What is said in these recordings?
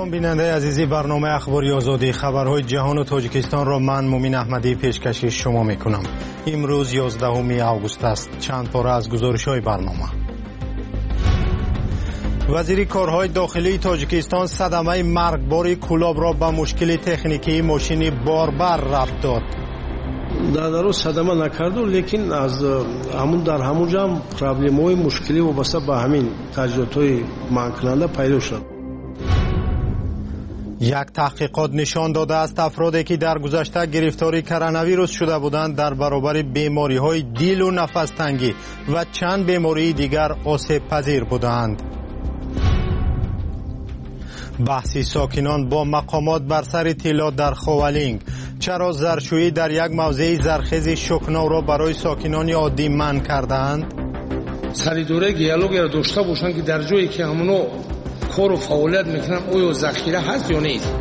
سلام بیننده عزیزی برنامه اخباری آزادی خبرهای جهان و تاجیکستان را من مومین احمدی پیشکش شما میکنم. امروز 11 آگوست است. چند پاره از گزارش‌های برنامه. وزیر کارهای داخلی تاجیکستان صدمه مرگبار کولاب را به مشکل تکنیکی ماشین باربر ربط داد. در صدمه نکرد لیکن از همون در همون جا هم پرابلم‌های مشکلی وابسته به همین تجهیزات‌های منع پیدا شد. یک تحقیقات نشان داده است افرادی که در گذشته گرفتاری کرونا ویروس شده بودند در برابر بیماری‌های دل و نفس تنگی و چند بیماری دیگر آسیب پذیر بودند. بحثی ساکنان با مقامات بر سر طلا در خوالینگ. چرا زرشویی در یک موضع زرخیز شوکناو را برای ساکنان عادی منع کردند؟ سری دوره دیالوگ را داشته باشند که در جایی که همونو کار و فعالیت میکنن آیا ذخیره هست یا نیست.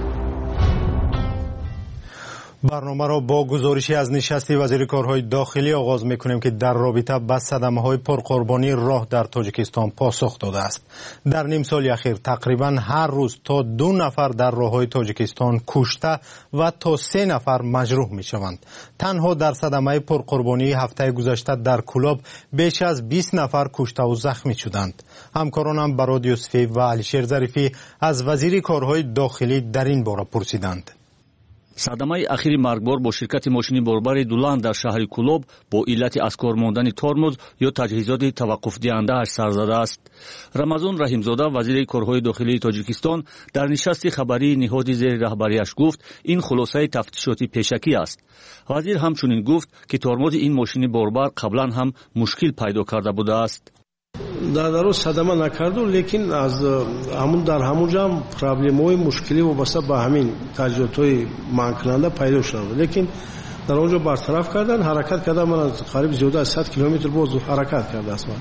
برنامه را با گزارشی از نشست وزیر کارهای داخلی آغاز میکنیم که در رابطه با صدمه‌های پرقربانی راه در تاجیکستان پاسخ داده است. در نیم سال اخیر تقریبا هر روز تا 2 نفر در راههای تاجیکستان کشته و تا 3 نفر مجروح میشوند. تنها در صدمه پرقربانی هفته گذشته در کولاب بیش از 20 نفر کشته و زخمی شدند. همکارانم براد یوسفی و علیشیر ظریفی از وزیر کارهای داخلی در این باره پرسیدند. صدمه اخیر مرگبار با شرکت ماشین باربر دولان در شهر کولاب با علت از کار ماندن ترمز یا تجهیزات توقف دهنده اش سر زده است. رمضان رحیمزاده وزیر کارهای داخلی تاجیکستان در نشست خبری نهاد زیر رهبریش گفت این خلاصه تفتیشاتی پیشکی است. وزیر همچنین گفت که ترمز این ماشین باربر قبلا هم مشکل پیدا کرده بوده است. در صدمه نکرد لیکن از همون در همون جا هم پرابلم‌های مشکلی وابسته به همین تجهیزات‌های منع پیدا شد لیکن در اونجا برطرف کردن حرکت کردن. من قریب زیاده از 100 کیلومتر باز حرکت کرده است.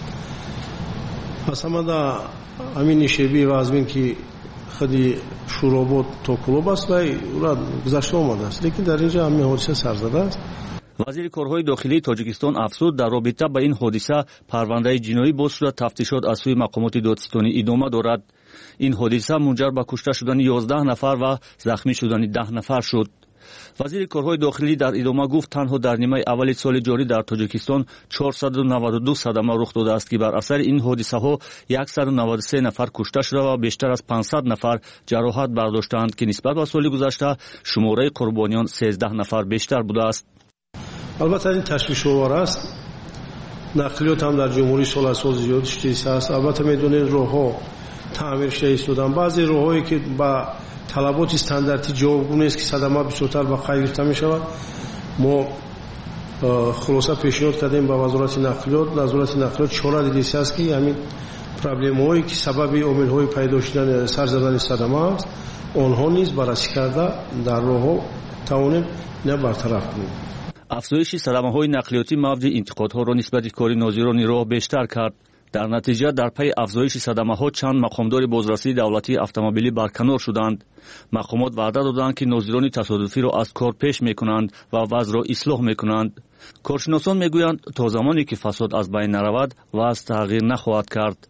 مثلا در همین شبیه و از این که خودی شورابات تا کلوب است و اون گذشته آمده است لیکن در اینجا همین حادثه سر زده است. وزیر کارهای داخلی تاجیکستان افزود در رابطه با این حادثه پرونده جنایی باز شده تفتیشات از سوی مقامات دادستانی ادامه دارد. این حادثه منجر به کشته شدن 11 نفر و زخمی شدن 10 نفر شد. وزیر کارهای داخلی در ادامه گفت تنها در نیمه اول سال جاری در تاجیکستان 492 صدمه رخ داده است که بر اثر این حادثه ها 193 نفر کشته شده و بیشتر از 500 نفر جراحت برداشتند که نسبت به سال گذشته شماره قربانیان 13 نفر بیشتر بوده است. البته این تشویش‌آور است. نقلیات هم در جمهوری سال زیاد شده است. البته میدونید راه‌ها تعمیر شده. بعضی راه‌هایی که با طلبات استانداردی جوابگو نیست که صدمه بسیارتر به قید گرفته می‌شود. ما خلاصه پیشنهاد کردیم به وزارت نقلیات چاره دیده است که همین پرابلم‌هایی که سبب عامل‌های پیدا شدن سر زدن صدمه است آنها نیز بررسی کرده در راه‌ها توانیم نه برطرف کنیم. افزایش صدمه‌های نقلیاتی موجب انتقادها را نسبت کار ناظران راه بیشتر کرد. در نتیجه در پی افزایش صدمه‌ها چند مقامدار بازرسی دولتی اتومبیلی برکنار شدند. مقامات وعده دادند که ناظران تصادفی را از کار پیش می‌کنند و وضع را اصلاح می‌کنند. کارشناسان می‌گویند تا زمانی که فساد از بین نرود وضع تغییر نخواهد کرد.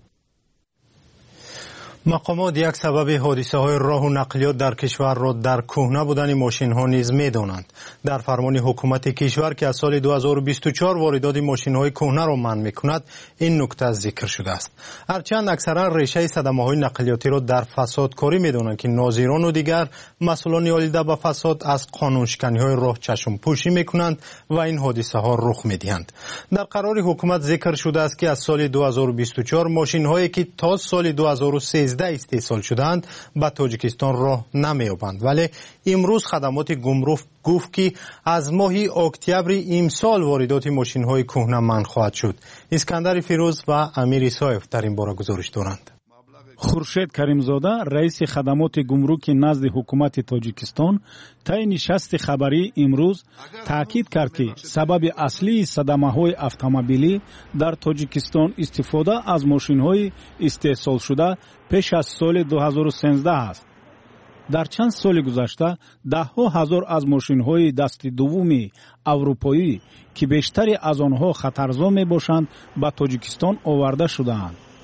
مقامات یک سبب حادثه‌های راه و نقلیات در کشور را در کهنه بودن ماشین‌ها نیز می‌دانند. در فرمان حکومت کشور که از سال 2024 واردات ماشین‌های کهنه را منع می‌کند این نکته ذکر شده است. هرچند اکثرا ریشه صدمه‌های نقلیاتی را در فسادکاری می‌دانند که ناظران و دیگر مسئولان آلیده به فساد از قانون‌شکنی‌های راه چشم پوشی می‌کنند و این حادثه‌ها رخ می‌دهند. در قرار حکومت ذکر شده است که از سال 2024 ماشین‌هایی که تا سال 2013 استحصال شدند به تاجیکستان راه نمی‌یابند، ولی امروز خدمات گمرک گفت که از ماه اکتبر امسال واردات ماشین‌های کهنه منع خواهد شد. اسکندر فیروز و امیر ایسایف در این باره گزارش دارند. خورشید کریمزاده رئیس خدمات گمرک نزد حکومت تاجیکستان طی نشست خبری امروز تاکید کرد که سبب اصلی صدمه‌های اتومبیلی در تاجیکستان استفاده از ماشین‌های استحصال شده پیش از سال 2013 است. در چند سال گذشته ده‌ها هزار از ماشین‌های دست دومی اروپایی که بیشتری از آنها خطرزا می‌باشند به تاجیکستان آورده شده‌اند.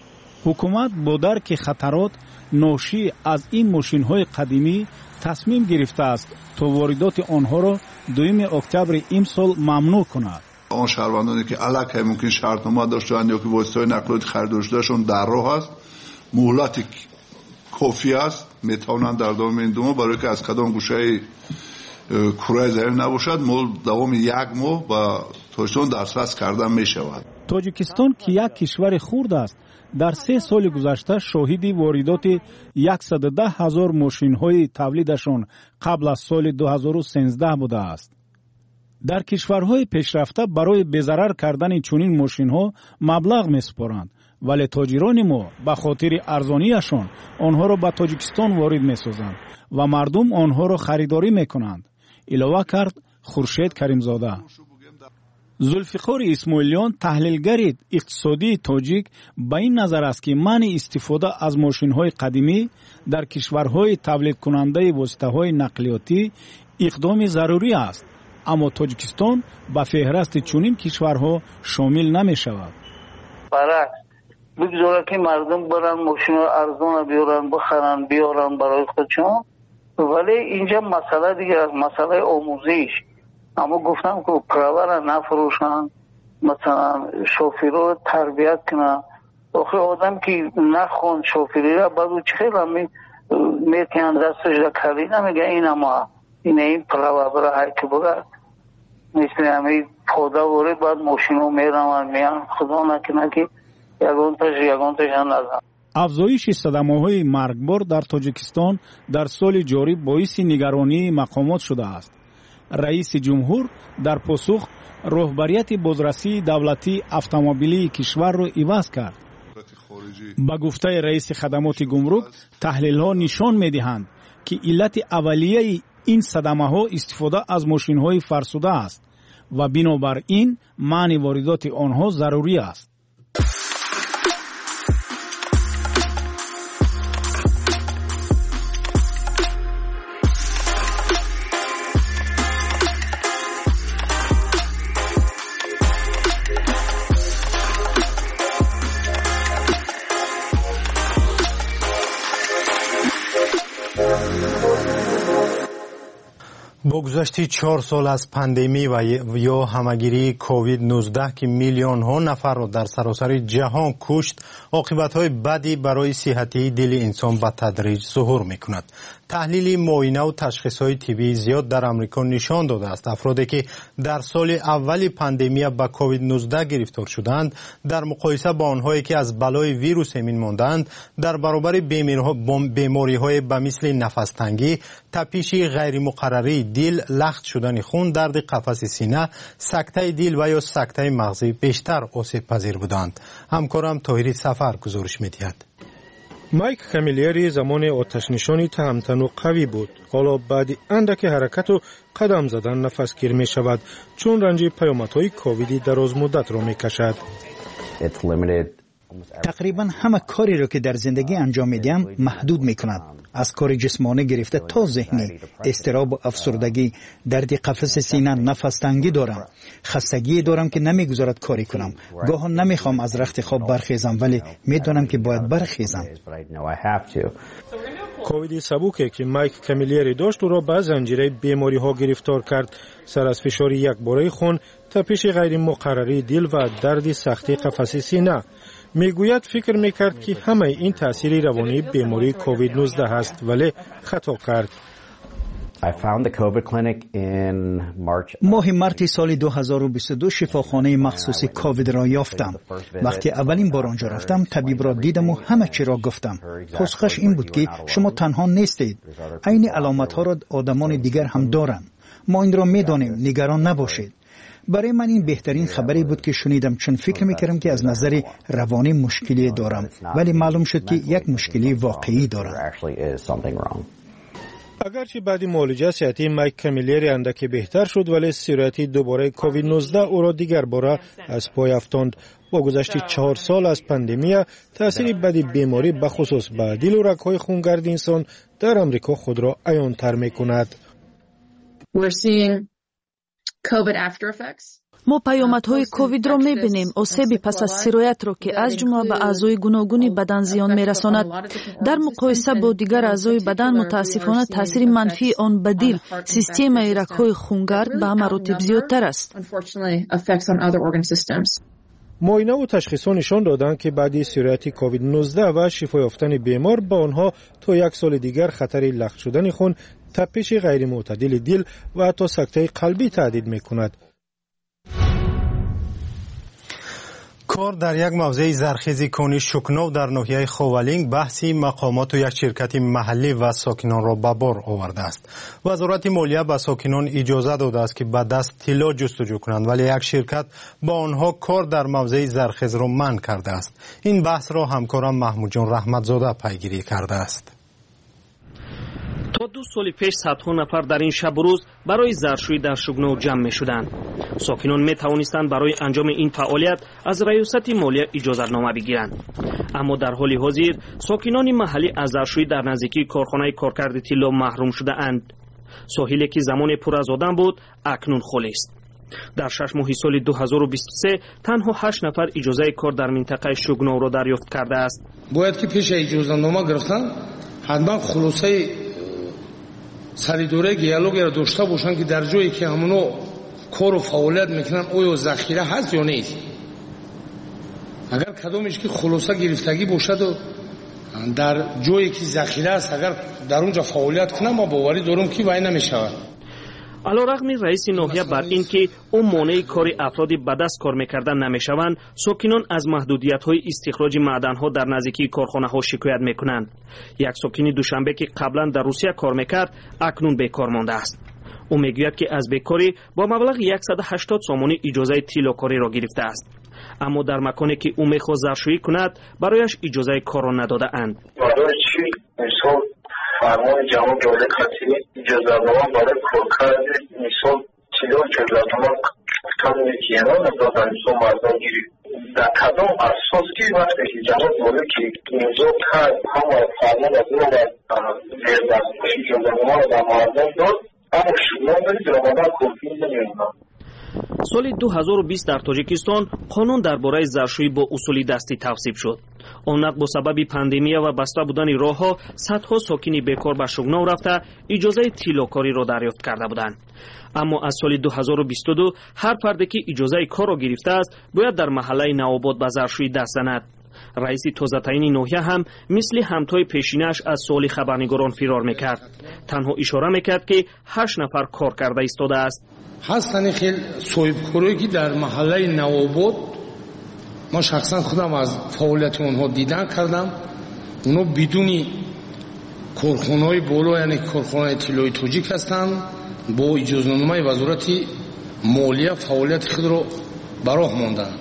حکومت با درک خطرات ناشی از این ماشین‌های قدیمی تصمیم گرفته است تا واردات آنها را 2 اکتبر امسال ممنوع کند. آن شهروندانی که علاقه ممکن شرطنامه داشتند یا که واسطه نقلیات خرید داشتند در راه است، مهلت کافی است، میتوانند در دوام این 2 ماه برای که از کدام گوشه کره زمین نباشد دوام 1 ماه و تاجیکستان دسترس کردن می شود. تاجیکستان که یک کشور خرد است در 3 سال گذشته شاهدی واردات 110,000 ماشین‌های تولیدشان قبل از سال 2013 بوده است. در کشورهای پیشرفته برای بی‌ضرر کردن چنین ماشین‌ها مبلغ می‌سپارند، ولی تاجران ما به خاطر ارزانیشان آنها را به تاجیکستان وارد می‌سازند و مردم آنها را خریداری می‌کنند. علاوه کرد خورشید کریمزاده. زلفقار اسماعیلیان تحلیلگر اقتصادی تاجیک به این نظر است که منع استفاده از ماشین‌های قدیمی در کشورهای تولید کننده واسطه‌های نقلیاتی اقدام ضروری است، اما تاجیکستان به فهرست چنین کشورها شامل نمی‌شود. برعکس بگذاره که مردم برن ماشین‌های ارزان بیارن بخرن بیارن برای خودشون، ولی اینجا مسئله دیگه از مسئله آموزش. اما گفتم که پرور نفروشن، مثلا شوفیر رو تربیت کنن. آخه آدم که نخوان شوفیری را بعد چه خیلی میتین دستش را کلی نمیگه این اما این پرور برای که بگرد مثل همه پوده وره بعد ماشینو میرن میان خدا نکنه که یگانتش هم نزن. افزایش صدمه‌های مرگبار در تاجیکستان در سال جاری باعث نگرانی مقامات شده است. رئیس جمهور در پاسخ رهبریت بازرسی دولتی اتومبیلی کشور را عوض کرد. با گفته رئیس خدمات گمرک تحلیل‌ها نشان می‌دهند که علت اولیه این صدمه‌ها استفاده از ماشین‌های فرسوده است و بنابراین منع واردات آنها ضروری است. با گذشت 4 سال از پاندمی و یا همگیری کووید 19 که میلیون ها نفر را در سراسر جهان کشت، عاقبت‌های بدی برای صحتی دل انسان به تدریج ظهور می‌کند. تحلیل معاینه و تشخیص‌های طبی زیاد در آمریکا نشان داده است افرادی که در سال اول پاندمی به کووید 19 گرفتار شدند در مقایسه با آنهایی که از بلای ویروس امین ماندند در برابر بیماری‌های به مثل نفس تنگی، تپش غیر مقرری دل، لخت شدن خون، درد قفس سینه، سکته دل و یا سکته مغزی بیشتر آسیب پذیر بودند. همکارم طاهری سفر گزارش می‌دهد. مایک کامیلیری زمان آتش نشانی تهمتن و قوی بود. حالا بعد اندک حرکت و قدم زدن نفسگیر می شود چون رنج پیامدهای کوویدی دراز مدت را می کشد. تقریبا همه کاری را که در زندگی انجام میدیم محدود میکند. از کار جسمانی گرفته تا ذهنی، اضطراب و افسردگی، درد قفس سینه، نفس تنگی دارم. خستگی دارم که نمیگذارد کاری کنم. گاهی نمیخوام از رخت خواب برخیزم ولی میدونم که باید برخیزم. کووید سبوکی که مایک کامیلیری داشت او را به زنجیره بیماری ها گرفتار کرد. سر از فشار یک باره خون، تپش غیر مقرری دل و درد سختی قفس سینه. میگوید فکر میکرد که همه این تأثیر روانی بیماری کووید 19 است ولی خطا کرد. ماه مارت سال 2022 شفاخانه مخصوص کووید را یافتم. وقتی اولین بار آنجا رفتم طبیب را دیدم و همه چی را گفتم. پاسخش این بود که شما تنها نیستید. عین علامت ها را آدمان دیگر هم دارند. ما این را میدانیم، نگران نباشید. برای من این بهترین خبری بود که شنیدم چون فکر میکردم که از نظر روانی مشکلی دارم ولی معلوم شد که یک مشکلی واقعی دارم. اگرچه بعد معالجه صحتی مایک کامیلیری اندکی بهتر شد ولی سرایت دوباره کووید 19 او را دیگر باره از پای افتاند. با گذشت 4 سال از پاندمی تأثیر بدی بیماری به خصوص به دل و رگ‌های خونگرد انسان در آمریکا خود را عیان‌تر می‌کند. мо паёмадҳои ковидро мебинем, осеби пас аз сироятро ки аз ҷумла ба аъзои гуногуни бадан зиён мерасонад. дар муқоиса бо дигар аъзои бадан мутаассифона таъсири манфии он ба дил, системаи рагҳои хунгард ба маротиб зиёдтар аст. معاینه و تشخیص نشان دادند که بعد سیرایت کووید 19 و شفا یافتن بیمار با آنها تا یک سال دیگر خطر لخت شدن خون، تپش غیر معتدل دل و حتی سکته قلبی تهدید می‌کند. کار در یک موضع زرخیزی کانی شکناو در ناحیه خوالینگ بحثی مقامات و یک شرکت محلی و ساکنان را به بار آورده است. وزارت مالیه به ساکنان اجازه داده است که به دست طلا جستجو کنند، ولی یک شرکت با آنها کار در موضع زرخیز را منع کرده است. این بحث را همکارم محمود جان رحمتزاده پیگیری کرده است. تا 2 سال پیش صدها نفر در این شب و روز برای زرشویی در شگناو جمع می شدند. ساکنان می توانستند برای انجام این فعالیت از ریاست مالیه اجازتنامه بگیرند. اما در حال حاضر ساکنان محلی از زرشویی در نزدیکی کارخانه کارکرد طلا محروم شده اند. ساحلی که زمان پر از آدم بود اکنون خالی است. در 6 ماه سال 2023 تنها 8 نفر اجازه کار در منطقه شگناو را دریافت کرده است. باید که پیش اجازتنامه گرفتن حتما خلاصه سریدوره گیالوگی را داشته باشن که در جایی که همونو کار و فعالیت میکنن آیا ذخیره هست یا نیست. اگر کدامش که خلاصه گرفتگی باشد و در جایی که ذخیره است اگر در اونجا فعالیت کنن ما باوری دارم که وای نمیشود. علیرغم رئیس ناحیه بر این که اون مانع کار افرادی به دست کار میکردن نمیشوند، ساکنان از محدودیت‌های استخراج معدن‌ها در نزدیکی کارخانه‌ها شکایت میکنند. یک ساکن دوشنبه که قبلا در روسیه کار میکرد اکنون بیکار مانده است. او میگوید که از بیکاری با مبلغ 180 سامانی اجازه طلاکاری را گرفته است. اما در مکانی که او میخواست زرشویی کند برایش اجازه کار را نداده اند. فرمان جواب جاده خطیری اجازتنامه برای کارکرد مثال طلا اجازتنامه کدومی که اینا ندادن مثال مردم گیری در کدام اساس که وقتی که جواب جاده که امضا کرد همه فرمان از اون زیردستگاه اجازتنامه رو در مردم داد اما شما برید رمضان کافی نمیدونم. سال 2020 در تاجیکستان قانون درباره زرشویی با اصول دستی تصویب شد. آن با سبب پاندمی و بسته بودن راهها صدها ساکنی بیکار به شگناو رفته اجازه طلاکاری را دریافت کرده بودند. اما از سال 2022 هر فردی که اجازه کار را گرفته است باید در محله نوآباد به زرشویی دست زند. رئیس تازه تعیین ناحیه هم مثل همتای پیشینش از سوال خبرنگاران فرار میکرد. تنها اشاره میکرد که 8 نفر کار کرده ایستاده است. هستن خیلی صاحبکاری که در محله نوآباد ما شخصا خودم از فعالیت اونها دیدن کردم. اونا بدون کارخانه‌های بالا یعنی کارخانه طلای تاجیک هستند با اجازه‌نامه وزارت مالیه فعالیت خود را به راه ماندند.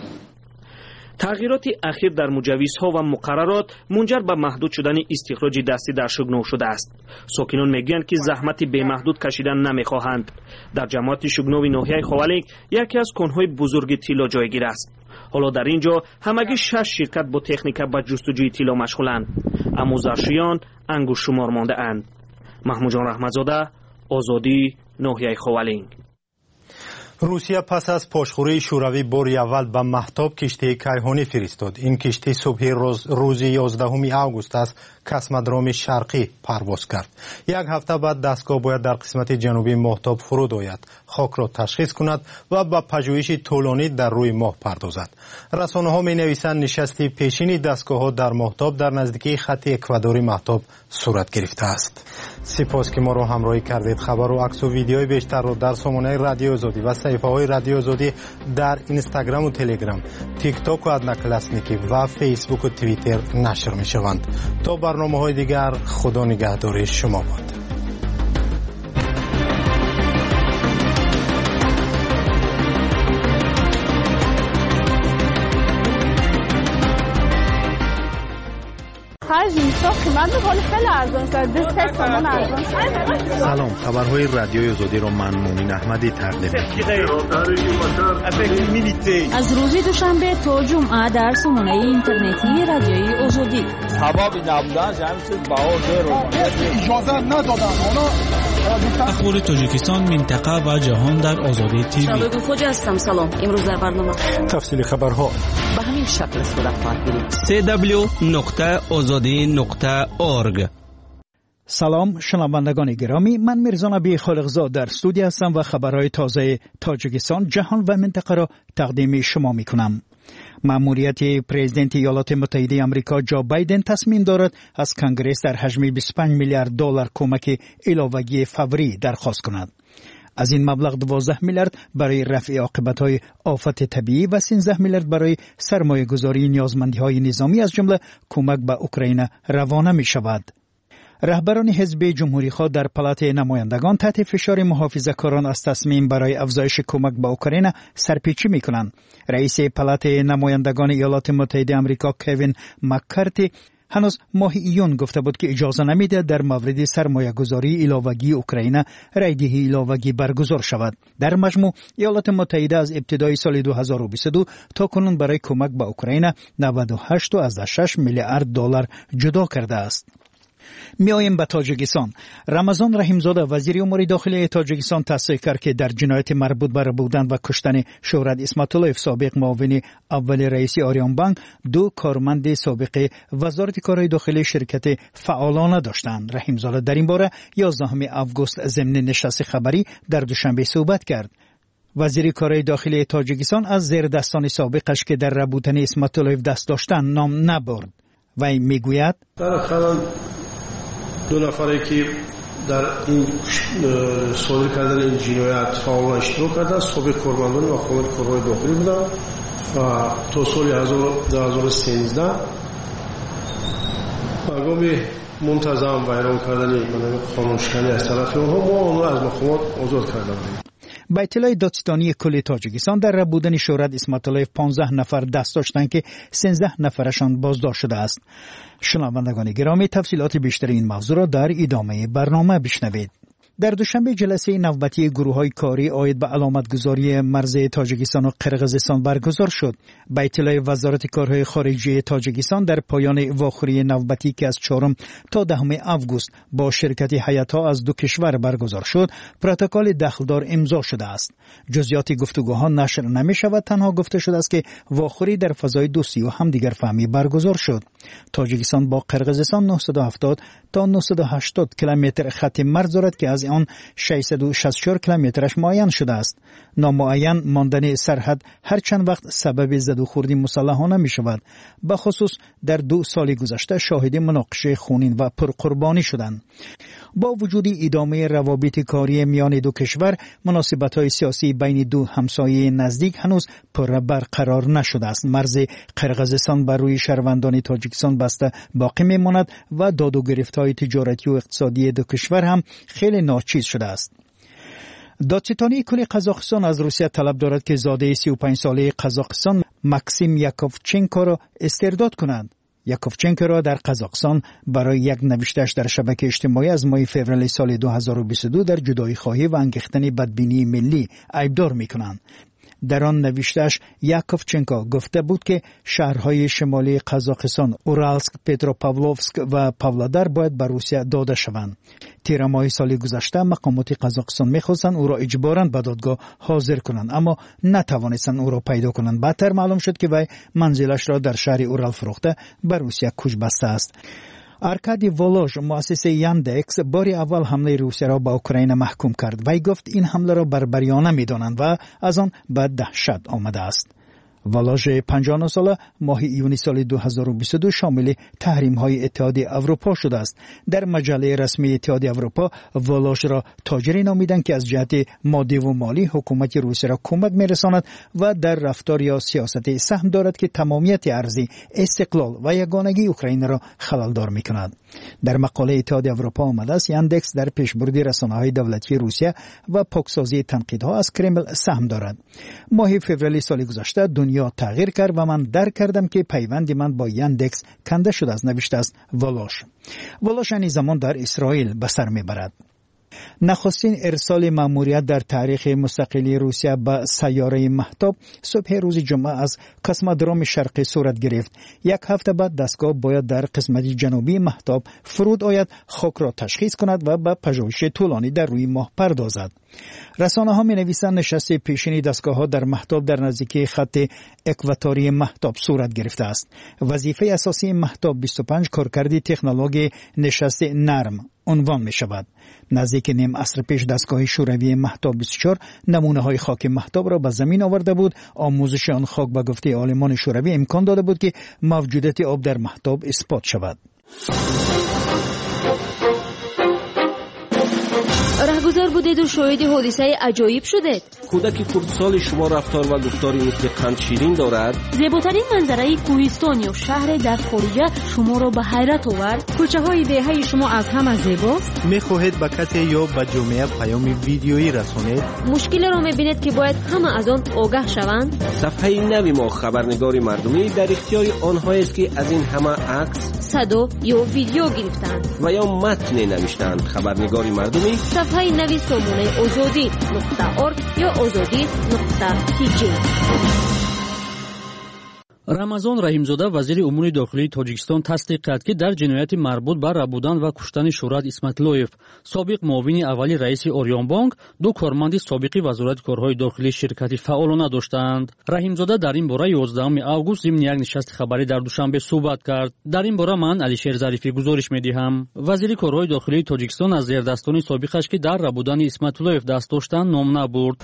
تغییرات اخیر در مجوزها و مقررات منجر به محدود شدن استخراج دستی در شگناو شده است. ساکنان میگویند که زحمت بی‌محدود کشیدن نمیخواهند. در جماعت شگناوی ناحیه خوالینگ یکی از کنهای بزرگ طلا جایگیر است. حالا در اینجا همگی 6 شرکت با تکنیک به جستجوی طلا مشغولند. اما زرشویان انگشت شمار مانده اند. محمود جان رحمتزاده، آزادی، ناحیه خوالینگ. روسیه پس از پاشخوری شوروی باری اول به مهتاب کشتی کیهانی فرستاد. این کشتی صبح روز 11 آگوست از کاسمودروم شرقی پرواز کرد. یک هفته بعد دستگاه باید در قسمت جنوبی مهتاب فرود آید، خاک را تشخیص کند و به پژوهش طولانی در روی ماه پردازد. رسانه‌ها می‌نویسند نشست پیشین دستگاه‌ها در مهتاب در نزدیکی خط اکوادوری مهتاب صورت گرفته است. سپاس که ما را همراهی کردید. خبر و عکس و ویدیوهای بیشتر را در سامانه رادیو آزادی و صفحه‌های رادیو آزادی در اینستاگرام و تلگرام، تیک تاک و ادناکلاسنیکی و فیسبوک و توییتر نشر می‌شوند. تا برنامه‌های دیگر خدا نگهدار شما باد. سلام، خبرهای رادیوی آزادی را من مومن احمدی تقدیم می‌کنم. از روز دوشنبه تا جمعه در سامانه اینترنتی رادیوی آزادی. سبب نبودن جمعیت بهادر رو اجازه ندادن. حالا اخبار تاجیکستان، منطقه و جهان در آزادی تیوی. شبکه خوجا هستم. سلام. امروز در برنامه تفصیل خبرها به همین شکل صورت خواهد گرفت. www.azadi.org. سلام شنوندگان گرامی، من میرزا نبی خالقزاد در استودیو هستم و خبرهای تازه تاجیکستان، جهان و منطقه را تقدیم شما میکنم. مأموریت پرزیدنت ایالات متحده آمریکا جو بایدن تصمیم دارد از کنگره در حجم 25 میلیارد دلار کمک علاوه‌ای فوری درخواست کند. از این مبلغ 12 میلیارد برای رفع عاقبت‌های آفت طبیعی و 13 میلیارد برای سرمایه‌گذاری نیازمندی‌های نظامی از جمله کمک به اوکراین روانه می‌شود. رهبران حزب جمهوری‌خواه در پالات نمایندگان تحت فشار محافظه‌کاران از تصمیم برای افزایش کمک به اوکراین سرپیچی می‌کنند. رئیس پالات نمایندگان ایالات متحده آمریکا کوین مک‌کارتی هنوز ماه ایون گفته بود که اجازه نمیده در مورد سرمایه‌گذاری علاوه‌ای اوکراین رایدهی علاوه‌ای برگزار شود. در مجموع ایالات متحده از ابتدای سال 2022 تا کنون برای کمک به اوکراین 98.6 میلیارد دلار جدا کرده است. میایم به تاجیکستان. رمضان رحیمزاده وزیر امور داخلی تاجیکستان تصدیق کرد که در جنایت مربوط به بودن و کشتن شهرت اسمت‌اللهیف سابق معاون اول رئیس آریان بانک 2 کارمند سابق وزارت کارهای داخلی شرکت فعالانه داشتند. رحیمزاده در این باره 11 آگوست ضمن نشست خبری در دوشنبه صحبت کرد. وزیر کارهای داخلی تاجیکستان از زیردستان سابقش که در بودن اسمت‌اللهیف دست داشتن نام نبرد. وی میگوید دو نفری که در این صادر کردن این جنایت فعال اشتراک کردند سابق کارمندان وزارت کارهای داخلی بودند و تا سال 2013 هنگام منتظم ویران کردن قانونشکنی از طرف آنها ما آنها از مقامات آزاد کردیم. با اطلاع دادستانی کل تاجیکستان در بودن شهرت اسمت‌اللهیف 15 نفر دست داشتند که 13 نفرشان بازداشت شده است. شنوندگان گرامی، تفصیلات بیشتر این موضوع را در ادامه برنامه بشنوید. در دوشنبه جلسه نوبتی گروه‌های کاری عاید به علامتگذاری مرز تاجیکستان و قرقیزستان برگزار شد. با اطلاع وزارت کارهای خارجه تاجیکستان در پایان واخوری نوبتی که از 4 تا 10 آگوست با شرکت هیئت‌ها از 2 کشور برگزار شد، پروتکل دخلدار امضا شده است. جزئیات گفتگوها نشر نمی‌شود، تنها گفته شده است که واخوری در فضای دوستی و همدیگر فهمی برگزار شد. تاجیکستان با قرقیزستان 970 تا 980 کیلومتر خط مرز دارد که از آن 664 کیلومترش معین شده است. نامعین ماندن سرحد هر چند وقت سبب زدوخوردی مسلحانه می شود. به خصوص در 2 سال گذشته شاهد مناقشه خونین و پرقربانی شدند. با وجود ادامه روابط کاری میان 2 کشور، مناسبت‌های سیاسی بین 2 همسایه نزدیک هنوز پر برقرار نشده است. مرز قرقیزستان بر روی شهروندان تاجیکستان بسته باقی میماند و داد و گرفت‌های تجارتی و اقتصادی 2 کشور هم خیلی ناچیز شده است. دادستانی کل قزاقستان از روسیه طلب دارد که زاده 35 ساله قزاقستان ماکسیم یاکوفچنکو را استرداد کنند. یاکوفچنکو را در قزاقستان برای یک نوشته‌اش در شبکه اجتماعی از ماه فوریه سال 2022 در جدایی خواهی و انگیختن بدبینی ملی ایبدار می‌کنند. در آن نوشته‌اش یاکوفچنکو گفته بود که شهرهای شمالی قزاقستان اورالسک، پتروپاولوفسک و پاولادار باید به روسیه داده شوند. تیر ماه سال گذشته مقامات قزاقستان می‌خواستند او را اجباراً به دادگاه حاضر کنند، اما نتوانستند او را پیدا کنند. بعدتر معلوم شد که وی منزلش را در شهر اورال فروخته به روسیه کوچ بسته است. ارکادی ولوژ مؤسس یاندکس بار اول حمله روسیه را به اوکراین محکوم کرد. وی گفت این حمله را بربریانه می‌دانند و از آن به دهشت آمده است. ولوژ 59 ساله ماه ایونی سال 2022 شامل تحریم‌های اتحادیه اروپا شده است. در مجله رسمی اتحادیه اروپا ولوژ را تاجری نامیدند که از جهت مادی و مالی حکومت روسیه را کمک می‌رساند و در رفتار یا سیاست سهم دارد که تمامیت ارضی، استقلال و یگانگی اوکراین را خلل‌دار می‌کند. در مقاله اتحادیه اروپا آمده است یاندکس در پیشبرد رسانه‌های دولتی روسیه و پاکسازی تنقیدها از کرمل سهم دارد. ماه فوریه سال گذشته دنیا تغییر کرد و من درک کردم که پیوند من با یاندکس کنده شده است، نوشته است ولوژ. ولوژ این زمان در اسرائیل به سر میبرد. نخستین ارسال ماموریت در تاریخ مستقلی روسیه به سیاره مهتاب صبح روز جمعه از کسمودروم شرقی صورت گرفت. یک هفته بعد دستگاه باید در قسمت جنوبی مهتاب فرود آید، خاک را تشخیص کند و به پژوهش طولانی در روی ماه پردازد. رسانه ها می نویسند نشست پیشینی دستگاه ها در مهتاب در نزدیکی خط اکواتوری مهتاب صورت گرفته است. وظیفه اساسی مهتاب 25 کارکردی تکنولوژی نشست نرم عنوان می شود. نزدیک نیم عصر پیش دستگاه شوروی مهتاب 24 نمونه های خاک مهتاب را به زمین آورده بود. آموزش آن خاک به گفته عالمان شوروی امکان داده بود که موجودیت آب در مهتاب اثبات شود. رهگذر بودید و شاهد حادثه عجایب شدید. کودک کردسال شما رفتار و گفتاری مثل قند شیرین دارد. زیباترین منظره کوهستان یا شهر در خارجه شما را به حیرت آورد. کوچه های دهه شما از همه زیباست. میخواهید به کسی یا به جامعه پیام ویدیویی رسانید؟ مشکل را میبینید که باید همه از آن آگاه شوند. صفحه نوی ما خبرنگاری مردمی در اختیار آنهایی است که از این همه عکس، صدا یا ویدیو گرفتند و یا متن نوشتند. خبرنگاری مردمی صفحه نوی سامانه آزادی.org یا آزادی.tg. рамазон раҳимзода вазири умури дохилии тоҷикистон тасдиқ кард ки дар ҷинояти марбут ба рабудан ва куштани шӯҳрат исматиллоев собиқ муовини аввали раиси орёнбонк ду корманди собиқи вазорати корҳои дохилии ширкати фаъолона доштаанд. раҳимзода дар ин бора 11 август зимни як нишасти хабарӣ дар душанбе суҳбат кард. дар ин бора ман алишер зарифӣ гузориш медиҳам. вазири корҳои дохилии тоҷикистон аз зердастони собиқаш ки дар рабудани исматиллоев даст доштанд ном набурд.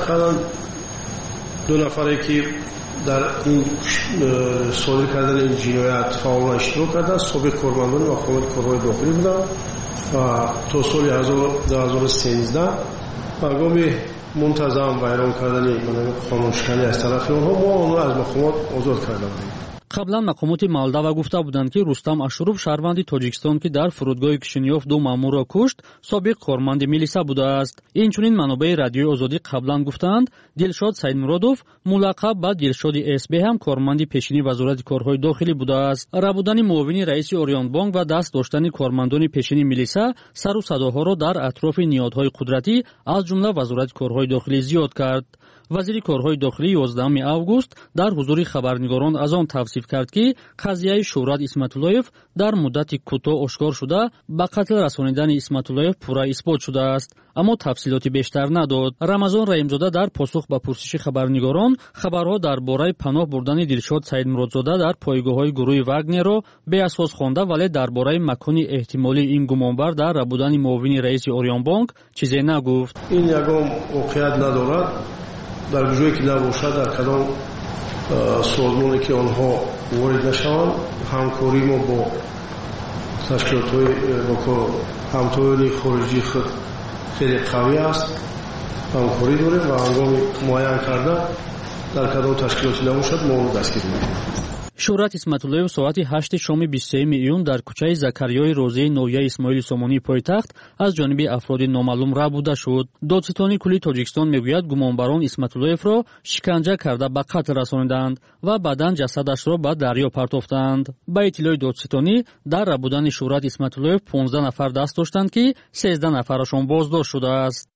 ду нафаре ки در این صادر کردن این جنایت فعال اشتراک کردن سابق کارمندان مقامات کارهای داخلی بودن و تا سال 2013 برگام منتظم ویران کردن خاموشکنی از طرف آنها ما آنها از مقامات آزاد کرده بودیم. қаблан мақомоти молдова гуфта буданд ки рустам ашуров шаҳрванди тоҷикистон ки дар фурудгоҳи кишинёв ду маъмурро кушт собиқ корманди милиса будааст. инчунин манобаи радиои озодӣ қаблан гуфтанд дилшод саидмуродов мулаққаб ба дилшоди сб ҳам корманди пешини вазорати корҳои дохилӣ будааст. рабудани муовини раиси орёнбонк ва даст доштани кормандони пешини милиса сару садоҳоро дар атрофи ниҳодҳои қудратӣ аз ҷумла вазорати корҳои дохилӣ зиёд кард. вазири корҳои дохилӣ 11 август дар ҳузури хабарнигорон аз он тавсиф кард ки қазияи шӯҳрат исматиллоев дар муддати кӯтоҳ ошкор шуда ба қатл расонидани исматиллоев пурра исбот шудааст, аммо тафсилоти бештар надод. рамазон раҳимзода дар посух ба пурсиши хабарнигорон хабарҳо дар бораи паноҳ бурдани дилшод саидмуродзода дар пойгоҳҳои гурӯҳи вагнерро беасос хонда, вале дар бораи макони эҳтимолии ин гумонбар дар рабудани муовини раиси орёнбонк чизе нагуфт. ин ягон воқеият надорад. در جایی که نباشد در کدام سازمانی که آنها وارد نشوند همکاری ما با تشکیلات‌های با همتای خارجی خود خیلی قوی است. همکاری داریم و هنگام معین کرده در کدام تشکیلاتی نباشد ما رو دستگیر می‌کنیم. шӯҳрат исматиллоев соати 8 шоми 23 июн дар кӯчаи закарёи розаи ноҳияи исмоили сомонии пойтахт аз ҷониби афроди номаълум рабуда шуд. додситони кулли тоҷикистон мегӯяд гумонбарон исматиллоевро шиканҷа карда ба қатл расониданд ва баъдан ҷасадашро ба дарё партофтанд. ба иттилои додситонӣ дар рабудани шӯҳрат исматиллоев 15 нафар даст доштанд ки 13 нафарашон боздошт шудааст.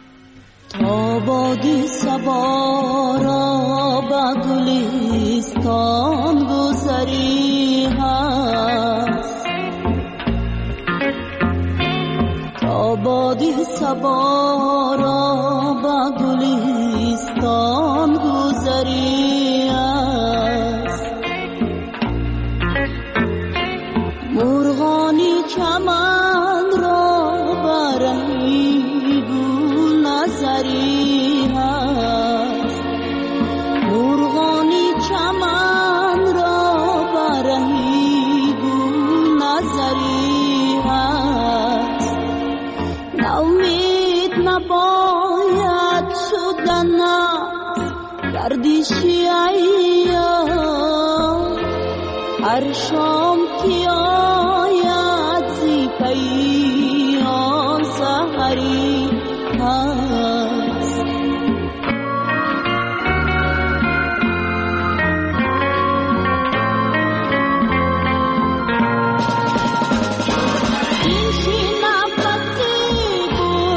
آبادی سبارا با گلستان گذری هست آبادی سبارا با گلستان گذری هست مرغانی چمن را برهی نظری هست مرغانی چمن را برهی گل نظری هست نومید نباید شدن گردشی ایام هر شام که آید زی پیام سحری هست این شی نفسی بود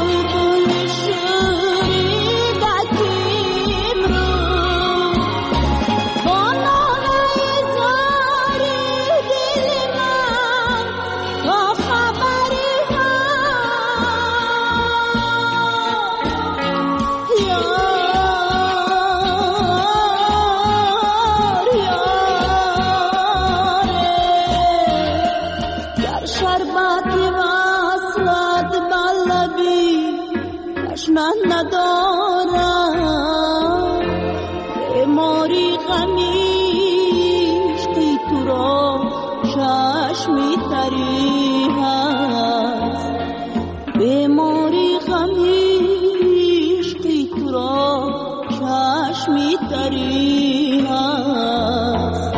دارم بیماری غمیش که تو را چشمی تری هست بیماری غمیش که تو را چشمی تری هست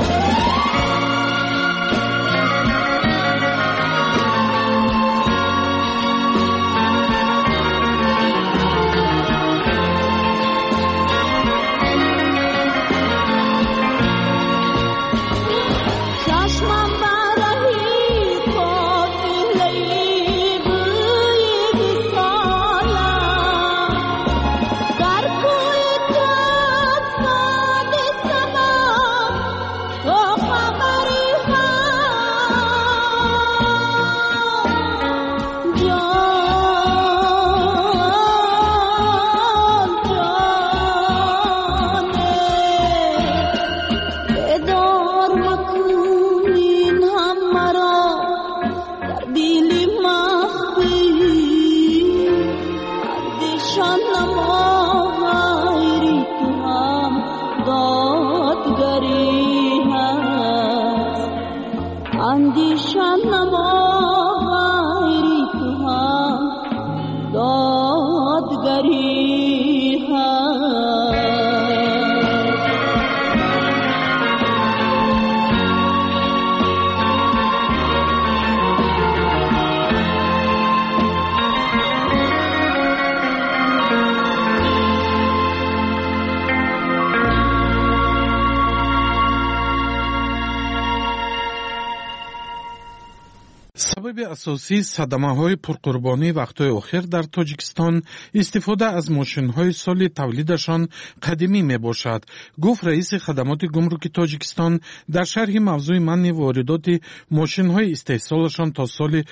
اساسی صدمه‌های پرقربانی وقت‌های اخیر در تاجیکستان استفاده از ماشین‌های سال تولیدشان قدیمی میباشد، گفت رئیس خدمات گمرک تاجیکستان در شرح موضوع منع واردات ماشین‌های استحصالشان تا سال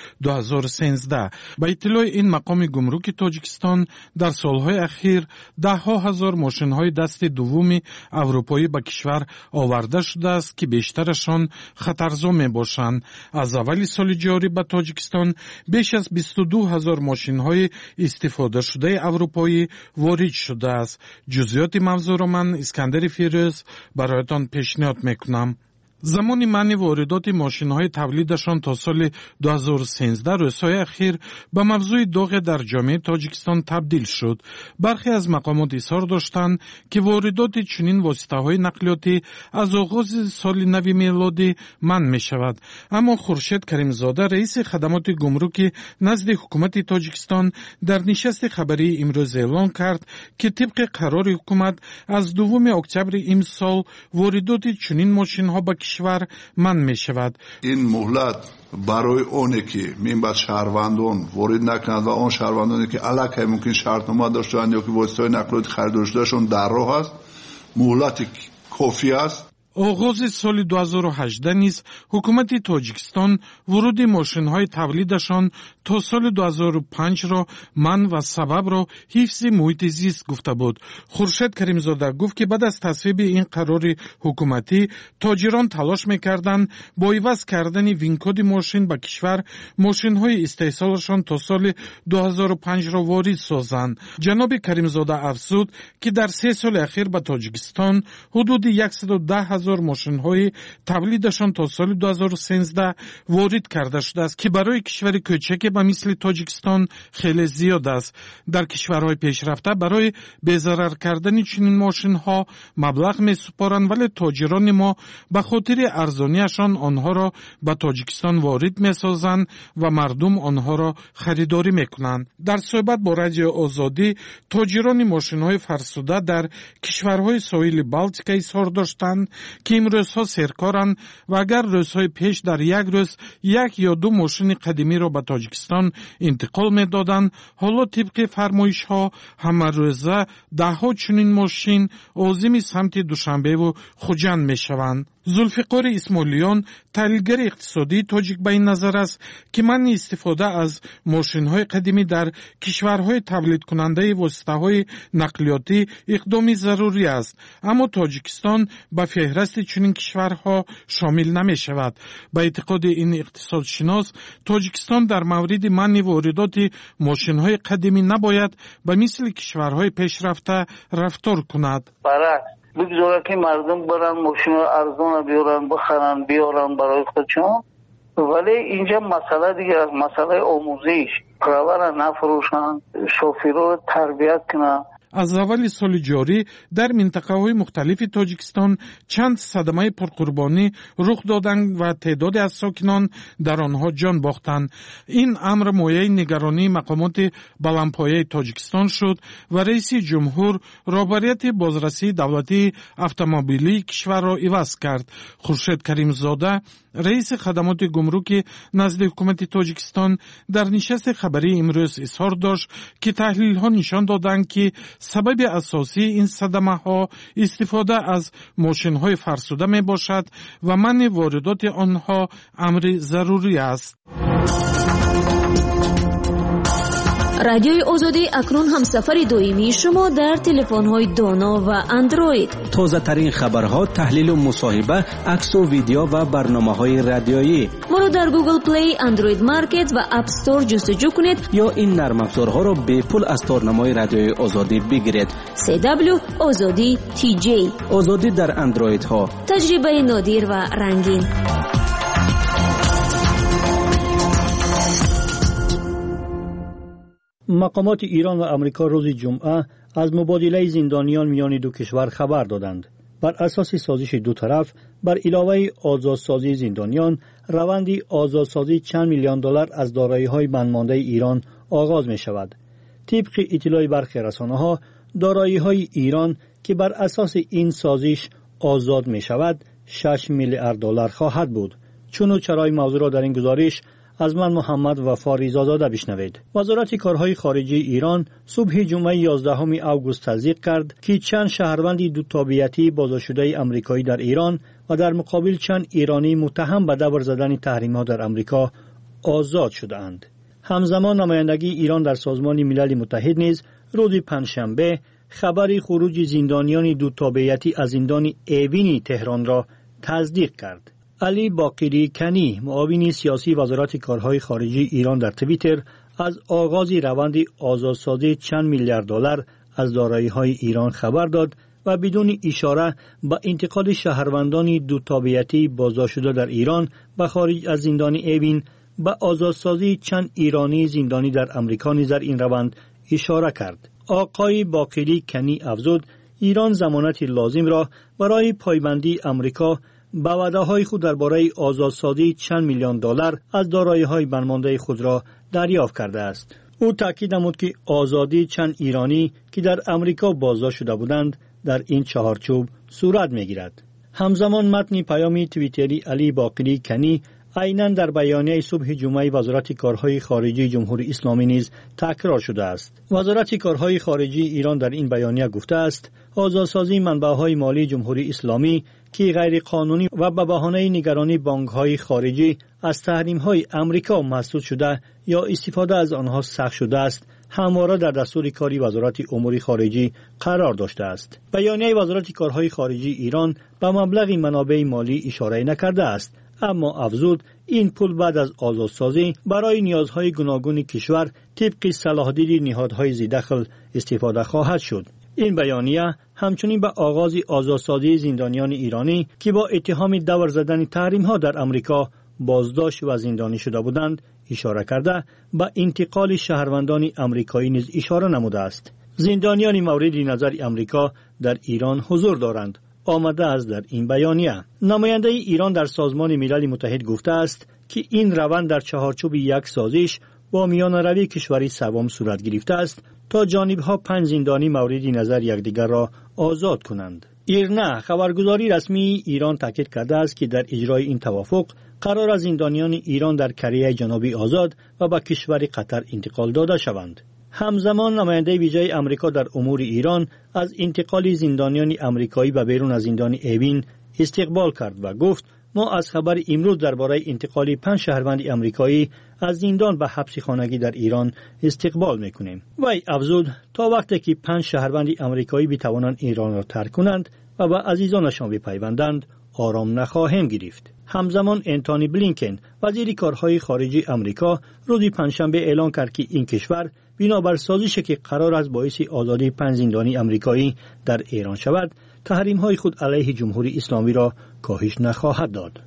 2013. با اطلاع این مقام گمرک تاجیکستان در سالهای اخیر ده‌ها هزار ماشین‌های دست دوم اروپایی به کشور آورده شده است که بیشترشان خطرزا میباشند. از اول سال جاری به تاجیکستان بیش از 22,000 ماشین‌های استفاده شده اروپایی وارد شده است. جزئیات موضوع را من اسکندر فیروز برایتان پیشنهاد میکنم. زمان منع واردات ماشین‌های تولیدشان تا سال 2013 روزهای اخیر به موضوع داغ در جامعه تاجیکستان تبدیل شد. برخی از مقامات اصرار داشتند که واردات چنین واسطه‌های نقلیاتی از آغاز سال نو میلادی منع می‌شود. اما خورشید کریمزاده رئیس خدمات گمرک نزد حکومت تاجیکستان در نشست خبری امروز اعلام کرد که طبق قرار حکومت از 2 اکتبر امسال واردات چنین ماشین‌ها به کشور منع می شود. این مهلت برای اونه که می‌باید شهروندان وارد نکنند و آن شهروندانی که علاقه ممکن شرطنامه داشتند یا که واسطه نقلیات خریدارشون در راه است مهلت کافی است. آغاز سال 2018 نیز حکومت تاجیکستان ورود ماشین‌های تولیدشان تا سال 2005 را منع و سبب را حفظ محیط زیست گفته بود. خورشید کریمزاده گفت که بعد از تصویب این قرار حکومتی تاجران تلاش می‌کردند با عوض کردن وینکد ماشین به کشور ماشین‌های استحصالشان تا سال 2005 را وارد سازند. جناب کریمزاده افزود که در 3 سال اخیر به تاجیکستان حدود 110,000 ماشین‌های تولیدشان تا سال 2013 وارد کرده شده است که برای کشور کوچک به مثل تاجیکستان خیلی زیاد است. در کشورهای پیشرفته برای بی‌ضرر کردن چنین ماشین‌ها مبلغ می‌سپارند، ولی تاجران ما به خاطر ارزانیشان آنها را به تاجیکستان وارد می‌سازند و مردم آنها را خریداری می‌کنند. در صحبت با رادیو آزادی تاجران ماشین‌های فرسوده در کشورهای ساحل بالتیک اظهار داشتند که این روزها سرکارند و اگر روزهای پیش در یک روز 1 یا 2 ماشین قدیمی را به تاجیکستان انتقال می‌دادند، حالا طبق فرمایش‌ها همه روزه 10 چنین ماشین عازم سمت دوشنبه و خوجند می‌شوند. زلفقار اسماعیلیان تحلیلگر اقتصادی تاجیک به این نظر است که منع استفاده از ماشین‌های قدیمی در کشورهای تولید کننده واسطه‌های نقلیاتی اقدامی ضروری است، اما تاجیکستان به فهرست چنین کشورها شامل نمی‌شود. به اعتقاد این اقتصادشناس، تاجیکستان در مورد منع واردات ماشین‌های قدیمی نباید به مثل کشورهای پیشرفته رفتار کند. بگذاره که مردم برن ماشین ارزان بیارن بخرن بیارن برای خودشون، ولی اینجا مسئله دیگه مسئله آموزش، پرور نفروشن، شوفیرها رو تربیت کنن. از اول سال جاری در منطقه‌های مختلف تاجیکستان چند صدمه پرقربانی رخ دادند و تعدادی از ساکنان در آنها جان باختند. این امر مایه نگرانی مقامات بلندپایه تاجیکستان شد و رئیس جمهور رهبریت بازرسی دولتی اتومبیلی کشور را عوض کرد. خورشید کریمزاده رئیس خدمات گمرک نزد حکومت تاجیکستان در نشست خبری امروز اظهار داشت که تحلیل‌ها نشان دادند که سبب اساسی این صدمه ها استفاده از ماشین های فرسوده می باشد و منع واردات آنها امر ضروری است. رادیوی آزادی اکنون هم سفر دائمی شما در تلفن‌های دانا و اندروید. تازه ترین خبرها، تحلیل و مصاحبه، عکس و ویدیو و برنامه‌های رادیویی. ما رو در گوگل پلی، اندروید مارکت و اپ استور جستجو کنید یا این نرم افزارها را به پول از تارنمای رادیوی آزادی بگیرید. CW آزادی TJ. آزادی در اندروید ها. تجربه نادر و رنگین. مقامات ایران و امریکا روز جمعه از مبادله زندانیان میان دو کشور خبر دادند. بر اساس سازش دو طرف بر علاوه آزادسازی زندانیان، روند آزادسازی چند میلیون دلار از دارایی‌های بندمانده ایران آغاز می شود. طبق اطلاع برخی رسانه‌ها، دارایی‌های ایران که بر اساس این سازش آزاد می شود 6 میلیارد دلار خواهد بود. چون چرای موضوع را در این گزارش از من محمد وفا ریزاداده بشنوید. وزارت کارهای خارجه ایران صبح جمعه 11 اوگوست تصدیق کرد که چند شهروند دو تابعیتی بازداشتشده آمریکایی در ایران و در مقابل چند ایرانی متهم به دور زدن تحریم‌ها در آمریکا آزاد شده‌اند. همزمان نمایندگی ایران در سازمان ملل متحد نیز روز پنجشنبه خبر خروج زندانیان دو تابعیتی از زندان اوین تهران را تصدیق کرد. علی باقری کنی، معاون سیاسی وزارت کارهای خارجه ایران، در توییتر از آغاز روند آزادسازی چند میلیارد دلار از دارایی‌های ایران خبر داد و بدون اشاره به انتقال شهروندان دو تابعیتی بازداشتشده در ایران به خارج از زندان اوین به آزادسازی چند ایرانی زندانی در آمریکا نیز در این روند اشاره کرد. آقای باقری کنی افزود ایران ضمانت لازم را برای پایبندی آمریکا با وعده‌های خود درباره آزادسازی چند میلیون دلار از دارایی‌های بندمانده خود را دریافت کرده است. او تاکید نمود که آزادی چند ایرانی که در آمریکا بازداشت شده بودند در این چهارچوب صورت می‌گیرد. همزمان متن پیام توییتری علی باقری کنی عیناً در بیانیه صبح جمعه وزارت کارهای خارجه جمهوری اسلامی نیز تکرار شده است. وزارت کارهای خارجه ایران در این بیانیه گفته است آزادسازی منبع‌های مالی جمهوری اسلامی که غیر قانونی و به بهانه نگرانی بانک‌های خارجی از تحریم‌های آمریکا مسدود شده یا استفاده از آنها سخت شده است، همواره در دستور کاری وزارت امور خارجه قرار داشته است. بیانیه وزارت کارهای خارجه ایران به مبلغ منابع مالی اشاره نکرده است، اما افزود این پول بعد از آزادسازی برای نیازهای گوناگون کشور طبق صلاح‌دید نهادهای ذی‌دخل استفاده خواهد شد. این بیانیه همچنین به آغاز آزادسازی زندانیان ایرانی که با اتهام دور زدن تحریم‌ها در آمریکا بازداشت و زندانی شده بودند اشاره کرده به انتقال شهروندان آمریکایی نیز اشاره نموده است. زندانیان مورد نظر آمریکا در ایران حضور دارند، آمده است در این بیانیه. نماینده ایران در سازمان ملل متحد گفته است که این روند در چهارچوب یک سازش با میانروی کشوری سوم صورت گرفته است تا جانب‌ها 5 زندانی مورد نظر یکدیگر را آزاد کنند. ایرنا خبرگزاری رسمی ایران تاکید کرده است که در اجرای این توافق قرار است زندانیان ایران در کره جنوبی آزاد و به کشور قطر انتقال داده شوند. همزمان نماینده ویژه آمریکا در امور ایران از انتقال زندانیان آمریکایی به بیرون از زندان اوین استقبال کرد و گفت ما از خبر امروز درباره انتقال 5 شهروند آمریکایی از زندان به حبس خانگی در ایران استقبال میکنیم. وی افزود تا وقتی که 5 شهروند آمریکایی بتوانند ایران را ترک کنند و به عزیزانشان بپیوندند آرام نخواهیم گرفت. همزمان انتونی بلینکن وزیر کارهای خارجی آمریکا روز پنجشنبه اعلام کرد که این کشور بنابر سازشی که قرار است باعث آزادی 5 زندانی آمریکایی در ایران شود تحریم‌های خود علیه جمهوری اسلامی را کاهش نخواهد داد.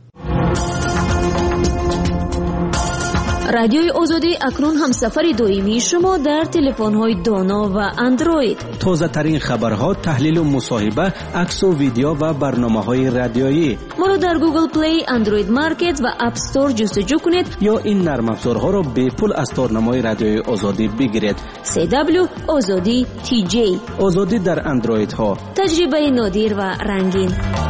رادیوی آزادی اکنون همسفر دائمی شما در تلفن‌های دانا و اندروید. تازه ترین خبرها، تحلیل و مصاحبه، عکس و ویدیو و برنامه‌های رادیویی. ما را در گوگل پلی، اندروید مارکت و اپ استور جستجو کنید یا این نرم افزارها را به پول از تارنمای رادیوی آزادی بگیرید. CW آزادی TJ. آزادی در اندروید ها. تجربه نادر و رنگین.